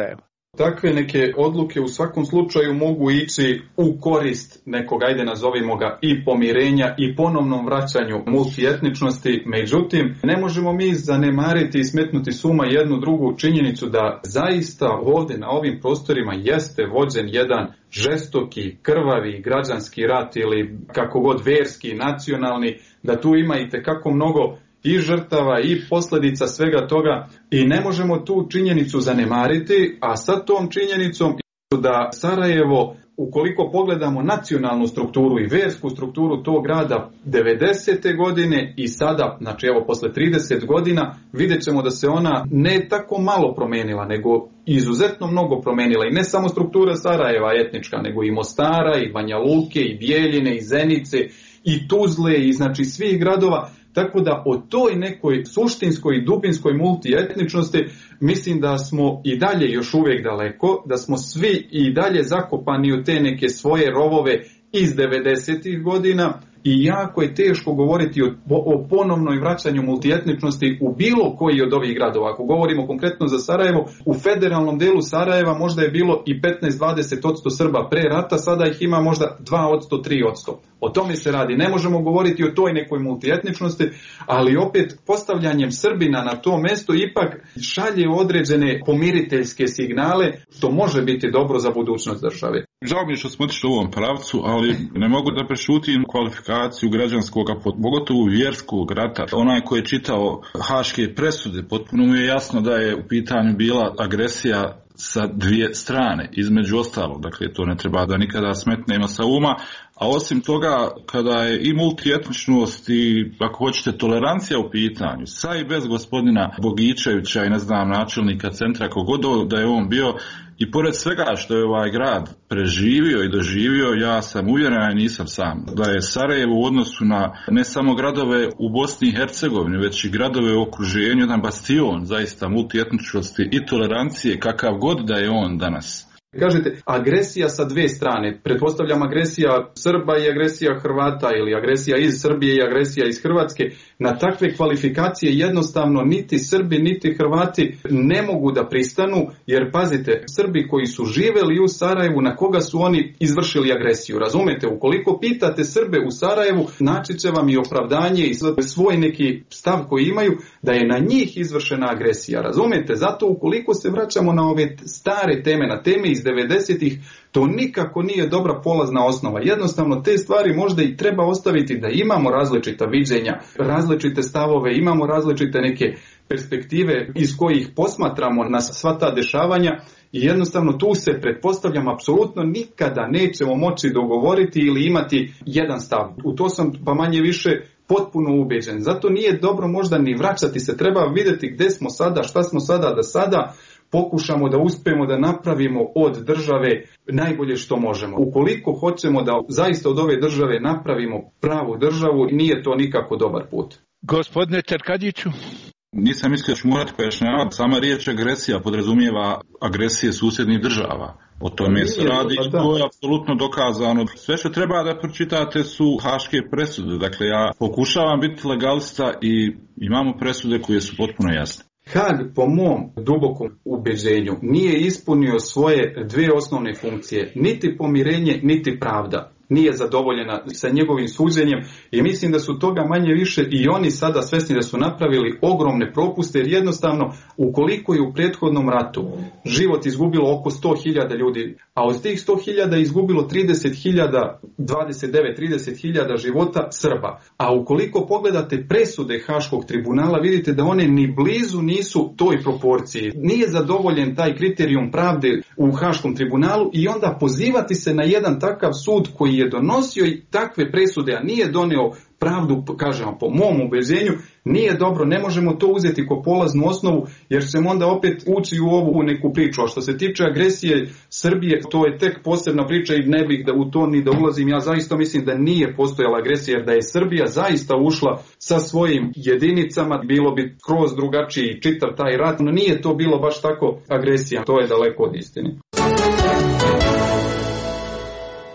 Takve neke odluke u svakom slučaju mogu ići u korist nekog, ajde nazovimo ga, i pomirenja i ponovnom vraćanju multietničnosti. Međutim, ne možemo mi zanemariti i smetnuti suma jednu drugu činjenicu da zaista ovdje na ovim prostorima jeste vođen jedan žestoki, krvavi građanski rat ili kako god verski, nacionalni, da tu ima i tekako mnogo i žrtava i posljedica svega toga i ne možemo tu činjenicu zanemariti, a sa tom činjenicom da Sarajevo, ukoliko pogledamo nacionalnu strukturu i versku strukturu tog grada devedesete godine i sada, znači evo posle trideset godina, vidjet ćemo da se ona ne tako malo promenila, nego izuzetno mnogo promenila i ne samo struktura Sarajeva etnička, nego i Mostara, i Banja Luke, i Bijeljine, i Zenice, i Tuzle, i znači svih gradova. Tako da o toj nekoj suštinskoj i dubinskoj multietničnosti mislim da smo i dalje još uvijek daleko, da smo svi i dalje zakopani u te neke svoje rovove iz devedesetih godina i jako je teško govoriti o, o ponovnoj vraćanju multietničnosti u bilo koji od ovih gradova. Ako govorimo konkretno za Sarajevo, u federalnom delu Sarajeva možda je bilo i petnaest do dvadeset posto Srba pre rata, sada ih ima možda dva do tri posto. O tome se radi. Ne možemo govoriti o toj nekoj multietničnosti, ali opet postavljanjem Srbina na to mesto ipak šalje određene pomiriteljske signale, što može biti dobro za budućnost države. Žao mi je što smo otišli u ovom pravcu, ali ne mogu da prešutim kvalifikaciju građanskog, pogotovo vjerskog rata. Onaj koji je čitao haške presude, potpuno mu je jasno da je u pitanju bila agresija sa dvije strane, između ostalog. Dakle, to ne treba da nikada smetnemo sa uma. A osim toga, kada je i multietničnost i, ako hoćete, tolerancija u pitanju, sa i bez gospodina Bogičevića i ne znam, načelnika centra, kogod da je on bio, i pored svega što je ovaj grad preživio i doživio, ja sam uvjeren, a nisam sam, da je Sarajevo u odnosu na ne samo gradove u Bosni i Hercegovini, već i gradove u okruženju, jedan bastion zaista multietničnosti i tolerancije, kakav god da je on danas. Kažete, agresija sa dve strane, pretpostavljam agresija Srba i agresija Hrvata ili agresija iz Srbije i agresija iz Hrvatske, na takve kvalifikacije jednostavno niti Srbi niti Hrvati ne mogu da pristanu, jer pazite, Srbi koji su živeli u Sarajevu, na koga su oni izvršili agresiju, razumete? Ukoliko pitate Srbe u Sarajevu, naći će vam i opravdanje i svoj neki stav koji imaju da je na njih izvršena agresija, razumete? Zato ukoliko se vraćamo na ove stare teme, na teme iz devedesetih, to nikako nije dobra polazna osnova. Jednostavno te stvari možda i treba ostaviti, da imamo različita viđenja, različite stavove, imamo različite neke perspektive iz kojih posmatramo na sva ta dešavanja i jednostavno tu se, pretpostavljam, apsolutno nikada nećemo moći dogovoriti ili imati jedan stav. U to sam pa manje više potpuno ubeđen. Zato nije dobro možda ni vraćati se, treba vidjeti gdje smo sada, šta smo sada, da sada pokušamo da uspijemo da napravimo od države najbolje što možemo. Ukoliko hoćemo da zaista od ove države napravimo pravu državu, nije to nikako dobar put. Gospodine Čerkadiću? Nisam mislio da ću morati pojašnjavati. Sama riječ agresija podrazumijeva agresije susjednih država. O tome se radi i to je apsolutno dokazano. Sve što treba da pročitate su haške presude. Dakle, ja pokušavam biti legalista i imamo presude koje su potpuno jasne. Hag, po mom dubokom ubeđenju, nije ispunio svoje dvije osnovne funkcije, niti pomirenje, niti pravda. Nije zadovoljena sa njegovim suđenjem i mislim da su toga manje više i oni sada svesni da su napravili ogromne propuste, jer jednostavno ukoliko je u prethodnom ratu život izgubilo oko sto hiljada ljudi, a od tih sto hiljada izgubilo trideset hiljada, dvadeset devet do trideset hiljada života Srba, a ukoliko pogledate presude Haškog tribunala, vidite da one ni blizu nisu toj proporciji. Nije zadovoljen taj kriterijum pravde u Haškom tribunalu i onda pozivati se na jedan takav sud koji je donosio i takve presude, a nije doneo pravdu, kažemo, po mom ubeđenju, nije dobro, ne možemo to uzeti kao polaznu osnovu, jer ćemo onda opet ući u ovu neku priču. A što se tiče agresije Srbije, to je tek posebna priča i ne bih da u to ni da ulazim. Ja zaista mislim da nije postojala agresija, jer da je Srbija zaista ušla sa svojim jedinicama, bilo bi kroz drugačiji čitav taj rat, no nije to bilo baš tako agresija, to je daleko od istine.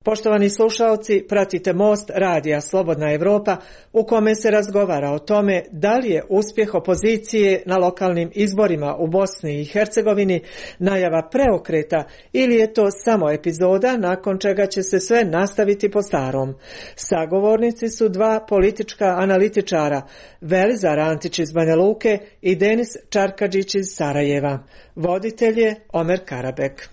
Poštovani slušaoci, pratite Most radija Slobodna Evropa u kome se razgovara o tome da li je uspjeh opozicije na lokalnim izborima u Bosni i Hercegovini najava preokreta ili je to samo epizoda nakon čega će se sve nastaviti po starom. Sagovornici su dva politička analitičara, Velizar Antić iz Banja Luke i Denis Čarkadžić iz Sarajeva. Voditelj je Omer Karabek.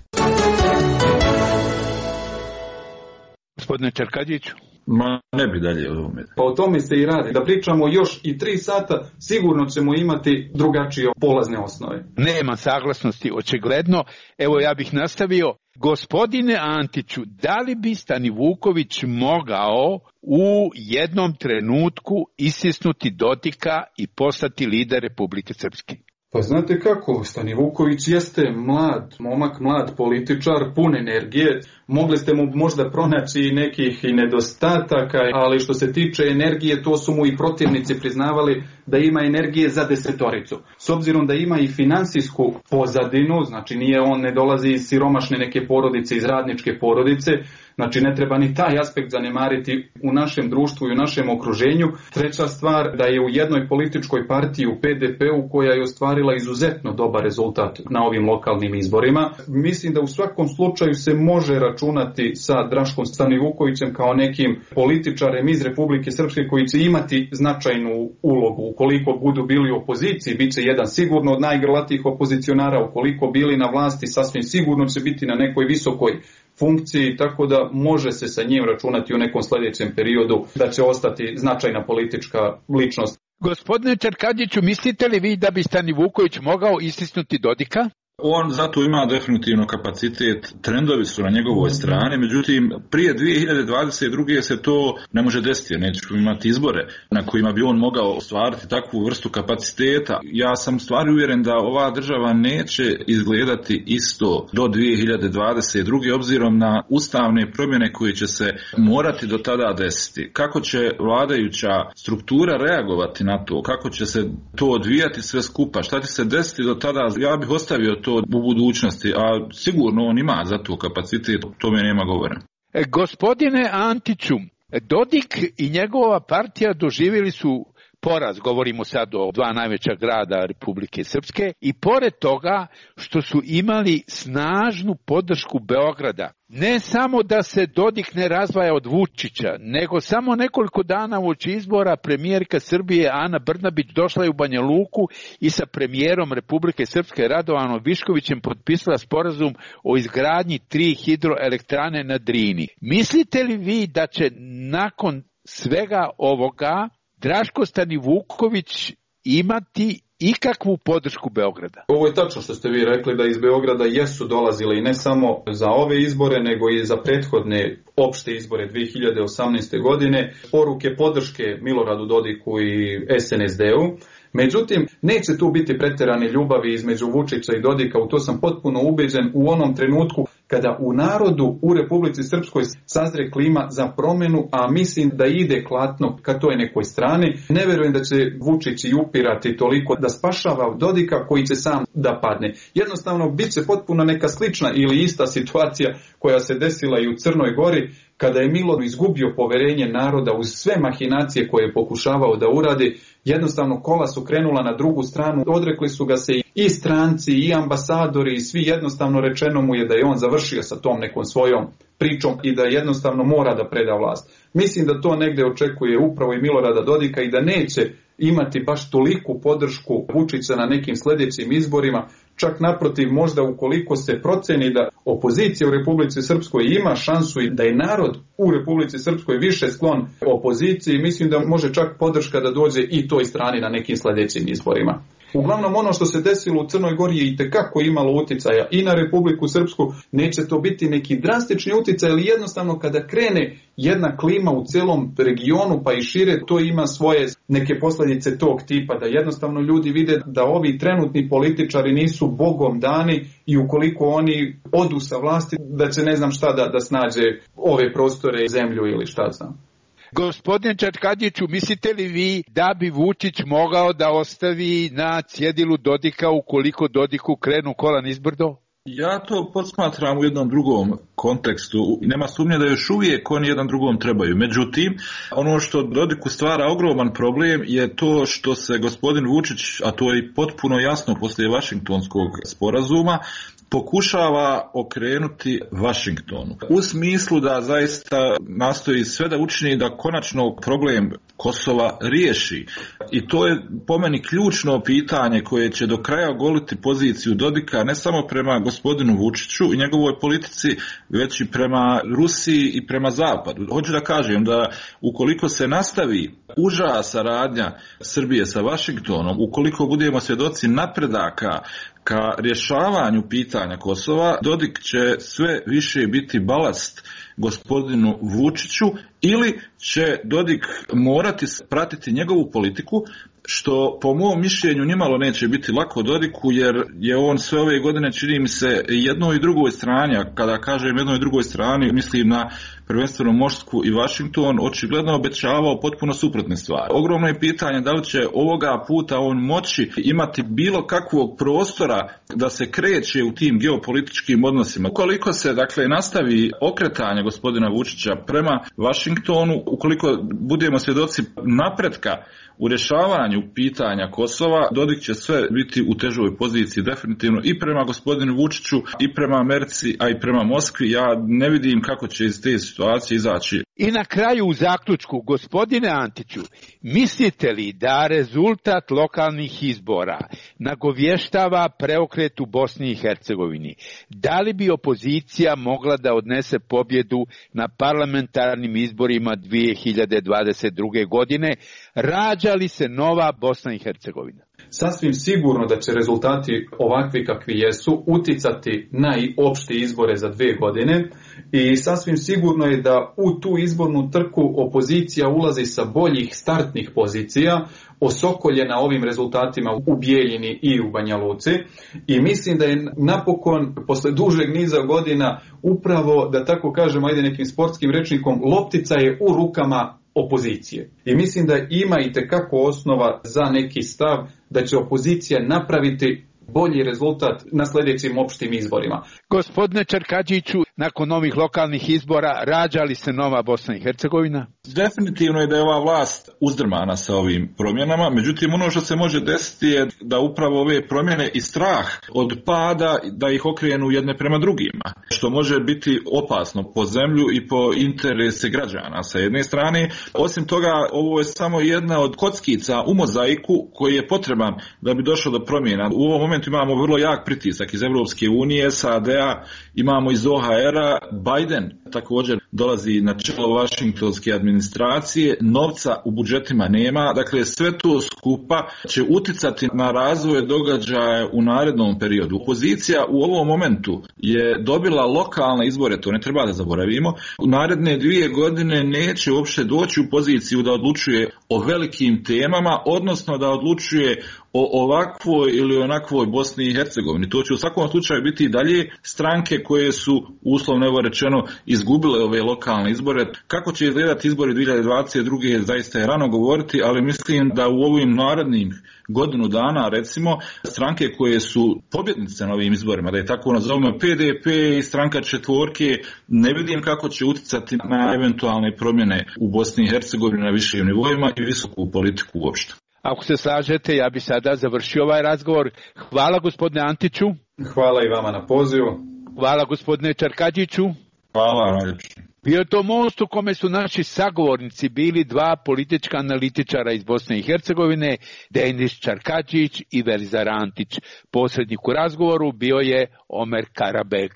Gospodine Čarkadžiću. Ma ne bi dalje o tome. Pa o tome se i radi. Da pričamo još i tri sata, sigurno ćemo imati drugačije polazne osnove. Nema saglasnosti, očigledno. Evo ja bih nastavio. Gospodine Antiću, da li bi Stanivuković mogao u jednom trenutku istisnuti Dodika i postati lider Republike Srpske? Pa znate kako, Stanivuković jeste mlad momak, mlad političar, pun energije. Mogli ste mu možda pronaći i nekih i nedostataka, ali što se tiče energije, to su mu i protivnici priznavali da ima energije za desetoricu. S obzirom da ima i finansijsku pozadinu, znači nije on, ne dolazi iz siromašne neke porodice, iz radničke porodice, znači ne treba ni taj aspekt zanemariti u našem društvu i u našem okruženju. Treća stvar, da je u jednoj političkoj partiji u P D P-u koja je ostvarila izuzetno dobar rezultat na ovim lokalnim izborima. Mislim da u svakom slučaju se može računati sa Draškom Stanivukovićem kao nekim političarem iz Republike Srpske koji će imati značajnu ulogu. Ukoliko budu bili u opoziciji, bit će jedan sigurno od najgrlatijih opozicionara. Ukoliko bili na vlasti, sasvim sigurno će biti na nekoj visokoj funkciji, tako da može se sa njim računati u nekom sljedećem periodu da će ostati značajna politička ličnost. Gospodine Čarkadžiću, mislite li vi da bi Stanivuković mogao istisnuti Dodika? On zato ima definitivno kapacitet, trendovi su na njegovoj strani, međutim prije dvije hiljade dvadeset druge se to ne može desiti, nećemo imati izbore na kojima bi on mogao ostvariti takvu vrstu kapaciteta. Ja sam stvarno uvjeren da ova država neće izgledati isto do dvije hiljade dvadeset druge obzirom na ustavne promjene koje će se morati do tada desiti. Kako će vladajuća struktura reagovati na to, kako će se to odvijati sve skupa, šta će se desiti do tada, ja bih ostavio to u budućnosti, a sigurno on ima za to kapacitet, tome nema govora. E, gospodine Antiću, Dodik i njegova partija doživjeli su poraz, govorimo sad o dva najveća grada Republike Srpske, i pored toga što su imali snažnu podršku Beograda. Ne samo da se Dodik ne razdvaja od Vučića, nego samo nekoliko dana uoči izbora premijerka Srbije Ana Brnabić došla je u Banja Luku i sa premijerom Republike Srpske Radovanom Viškovićem potpisala sporazum o izgradnji tri hidroelektrane na Drini. Mislite li vi da će nakon svega ovoga Draško Stanivuković imati ikakvu podršku Beograda? Ovo je tačno što ste vi rekli, da iz Beograda jesu dolazile i ne samo za ove izbore, nego i za prethodne opšte izbore dvije hiljade osamnaeste. godine, poruke podrške Miloradu Dodiku i S N S D-u. Međutim, neće tu biti preterane ljubavi između Vučića i Dodika, u to sam potpuno ubeđen u onom trenutku kada u narodu u Republici Srpskoj sazre klima za promjenu, a mislim da ide klatno ka toj nekoj strani. Ne verujem da će Vučić i upirati toliko da spašava Dodika koji će sam da padne. Jednostavno, bit će potpuno neka slična ili ista situacija koja se desila i u Crnoj Gori, kada je Milo izgubio poverenje naroda uz sve mahinacije koje je pokušavao da uradi. Jednostavno kola su krenula na drugu stranu, odrekli su ga se i stranci i ambasadori i svi, jednostavno rečeno mu je da je on završio sa tom nekom svojom pričom i da jednostavno mora da preda vlast. Mislim da to negde očekuje upravo i Milorada Dodika i da neće imati baš toliku podršku Vučića na nekim sljedećim izborima. Čak naprotiv, možda ukoliko se proceni da opozicija u Republici Srpskoj ima šansu i da je narod u Republici Srpskoj više sklon opoziciji, mislim da može čak podrška da dođe i toj strani na nekim sljedećim izborima. Uglavnom, ono što se desilo u Crnoj Gori je itekako imalo uticaja i na Republiku Srpsku. Neće to biti neki drastični uticaj, ali jednostavno kada krene jedna klima u celom regionu pa i šire, to ima svoje neke posljedice tog tipa, da jednostavno ljudi vide da ovi trenutni političari nisu bogom dani i ukoliko oni odu sa vlasti, da će ne znam šta da, da snađe ove prostore, zemlju ili šta znam. Gospodine Čarkadžiću, mislite li vi da bi Vučić mogao da ostavi na cjedilu Dodika ukoliko Dodiku krenu kola nizbrdo? Ja to posmatram u jednom drugom kontekstu. Nema sumnje da još uvijek oni jedan drugom trebaju. Međutim, ono što Dodiku stvara ogroman problem je to što se gospodin Vučić, a to je potpuno jasno poslije Vašingtonskog sporazuma, pokušava okrenuti Vašingtonu. U smislu da zaista nastoji sve da učini da konačno problem Kosova riješi. I to je po meni ključno pitanje koje će do kraja ogoliti poziciju Dodika ne samo prema gospodinu Vučiću i njegovoj politici, već i prema Rusiji i prema Zapadu. Hoću da kažem da ukoliko se nastavi uža saradnja Srbije sa Vašingtonom, ukoliko budemo svjedoci napredaka ka rješavanju pitanja Kosova, Dodik će sve više biti balast gospodinu Vučiću ili će Dodik morati pratiti njegovu politiku, što po mom mišljenju nimalo neće biti lako Dodiku, jer je on sve ove godine, čini mi se, jednoj i drugoj strani, a kada kažem jednoj i drugoj strani, mislim na prvenstveno Moskvu i Vašington, očigledno obećavao potpuno suprotne stvari. Ogromno je pitanje da li će ovoga puta on moći imati bilo kakvog prostora da se kreće u tim geopolitičkim odnosima. Ukoliko se, dakle, nastavi okretanje gospodina Vučića prema Vašingtonu, ukoliko budemo svjedoci napretka u rješavanju pitanja Kosova, Dodik će sve biti u težoj poziciji definitivno i prema gospodinu Vučiću i prema Americi, a i prema Moskvi. Ja ne vidim kako će iz te situacije izaći. I na kraju u zaključku, gospodine Antiću, mislite li da rezultat lokalnih izbora nagovještava preokret u Bosni i Hercegovini? Da li bi opozicija mogla da odnese pobjedu na parlamentarnim izborima dvije hiljade dvadeset druge. godine? Rađa li se nova Bosna i Hercegovina? Sasvim sigurno da će rezultati ovakvi kakvi jesu uticati na i opšte izbore za dve godine i sasvim sigurno je da u tu izbornu trku opozicija ulazi sa boljih startnih pozicija, osokoljena ovim rezultatima u Bijeljini i u Banja Luci, i mislim da je napokon posle dužeg niza godina upravo, da tako kažem, ajde nekim sportskim rečnikom, loptica je u rukama opozicije. I mislim da ima i tekako osnova za neki stav da će opozicija napraviti bolji rezultat na sljedećim opštim izborima. Gospodine Čerkadžiću, nakon ovih lokalnih izbora rađa li se nova Bosna i Hercegovina? Definitivno je da je ova vlast uzdrmana sa ovim promjenama, međutim ono što se može desiti je da upravo ove promjene i strah od pada da ih okrenu jedne prema drugima, što može biti opasno po zemlju i po interese građana sa jedne strane. Osim toga, ovo je samo jedna od kockica u mozaiku koji je potreban da bi došlo do promjena. U ovom momentu imamo vrlo jak pritisak iz Evropske unije, S A D-a, imamo iz O H R-a, Biden također dolazi na čelo Vašingtonske administracije, novca u budžetima nema, dakle sve to skupa će uticati na razvoj događaja u narednom periodu. Opozicija u ovom momentu je dobila lokalne izbore, to ne treba da zaboravimo. U naredne dvije godine neće uopšte doći u poziciju da odlučuje o velikim temama, odnosno da odlučuje o ovakvoj ili onakvoj Bosni i Hercegovini. To će u svakom slučaju biti i dalje stranke koje su, uslovno evo rečeno, izgubile ove lokalne izbore. Kako će izgledati izbori dvije hiljade dvadeset druge. zaista je rano govoriti, ali mislim da u ovim narednim godinu dana, recimo, stranke koje su pobjednice na ovim izborima, da je tako nazovemo P D P i stranka četvorke, ne vidim kako će uticati na eventualne promjene u Bosni i Hercegovini na višim nivoima i visoku politiku uopšte. Ako se slažete, ja bi sada završio ovaj razgovor. Hvala gospodine Antiću. Hvala i vama na pozivu. Hvala gospodine Čerkadžiću. Hvala najljepše. Bio to most u kome su naši sagovornici bili dva politička analitičara iz Bosne i Hercegovine, Denis Čerkadžić i Velizar Antić. Posrednik u razgovoru bio je Omer Karabek.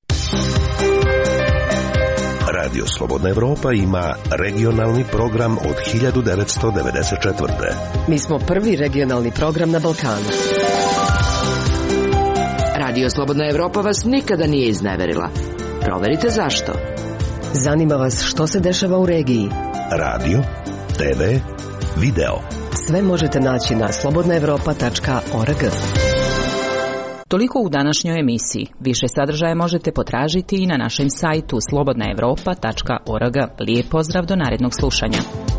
Radio Slobodna Evropa ima regionalni program od hiljadu devetsto devedeset četvrte. Mi smo prvi regionalni program na Balkanu. Radio Slobodna Evropa vas nikada nije izneverila. Proverite zašto. Zanima vas što se dešava u regiji. Radio, T V, video. Sve možete naći na slobodna evropa tačka org. Toliko u današnjoj emisiji. Više sadržaja možete potražiti i na našem sajtu slobodna evropa tačka org. Lijep pozdrav do narednog slušanja.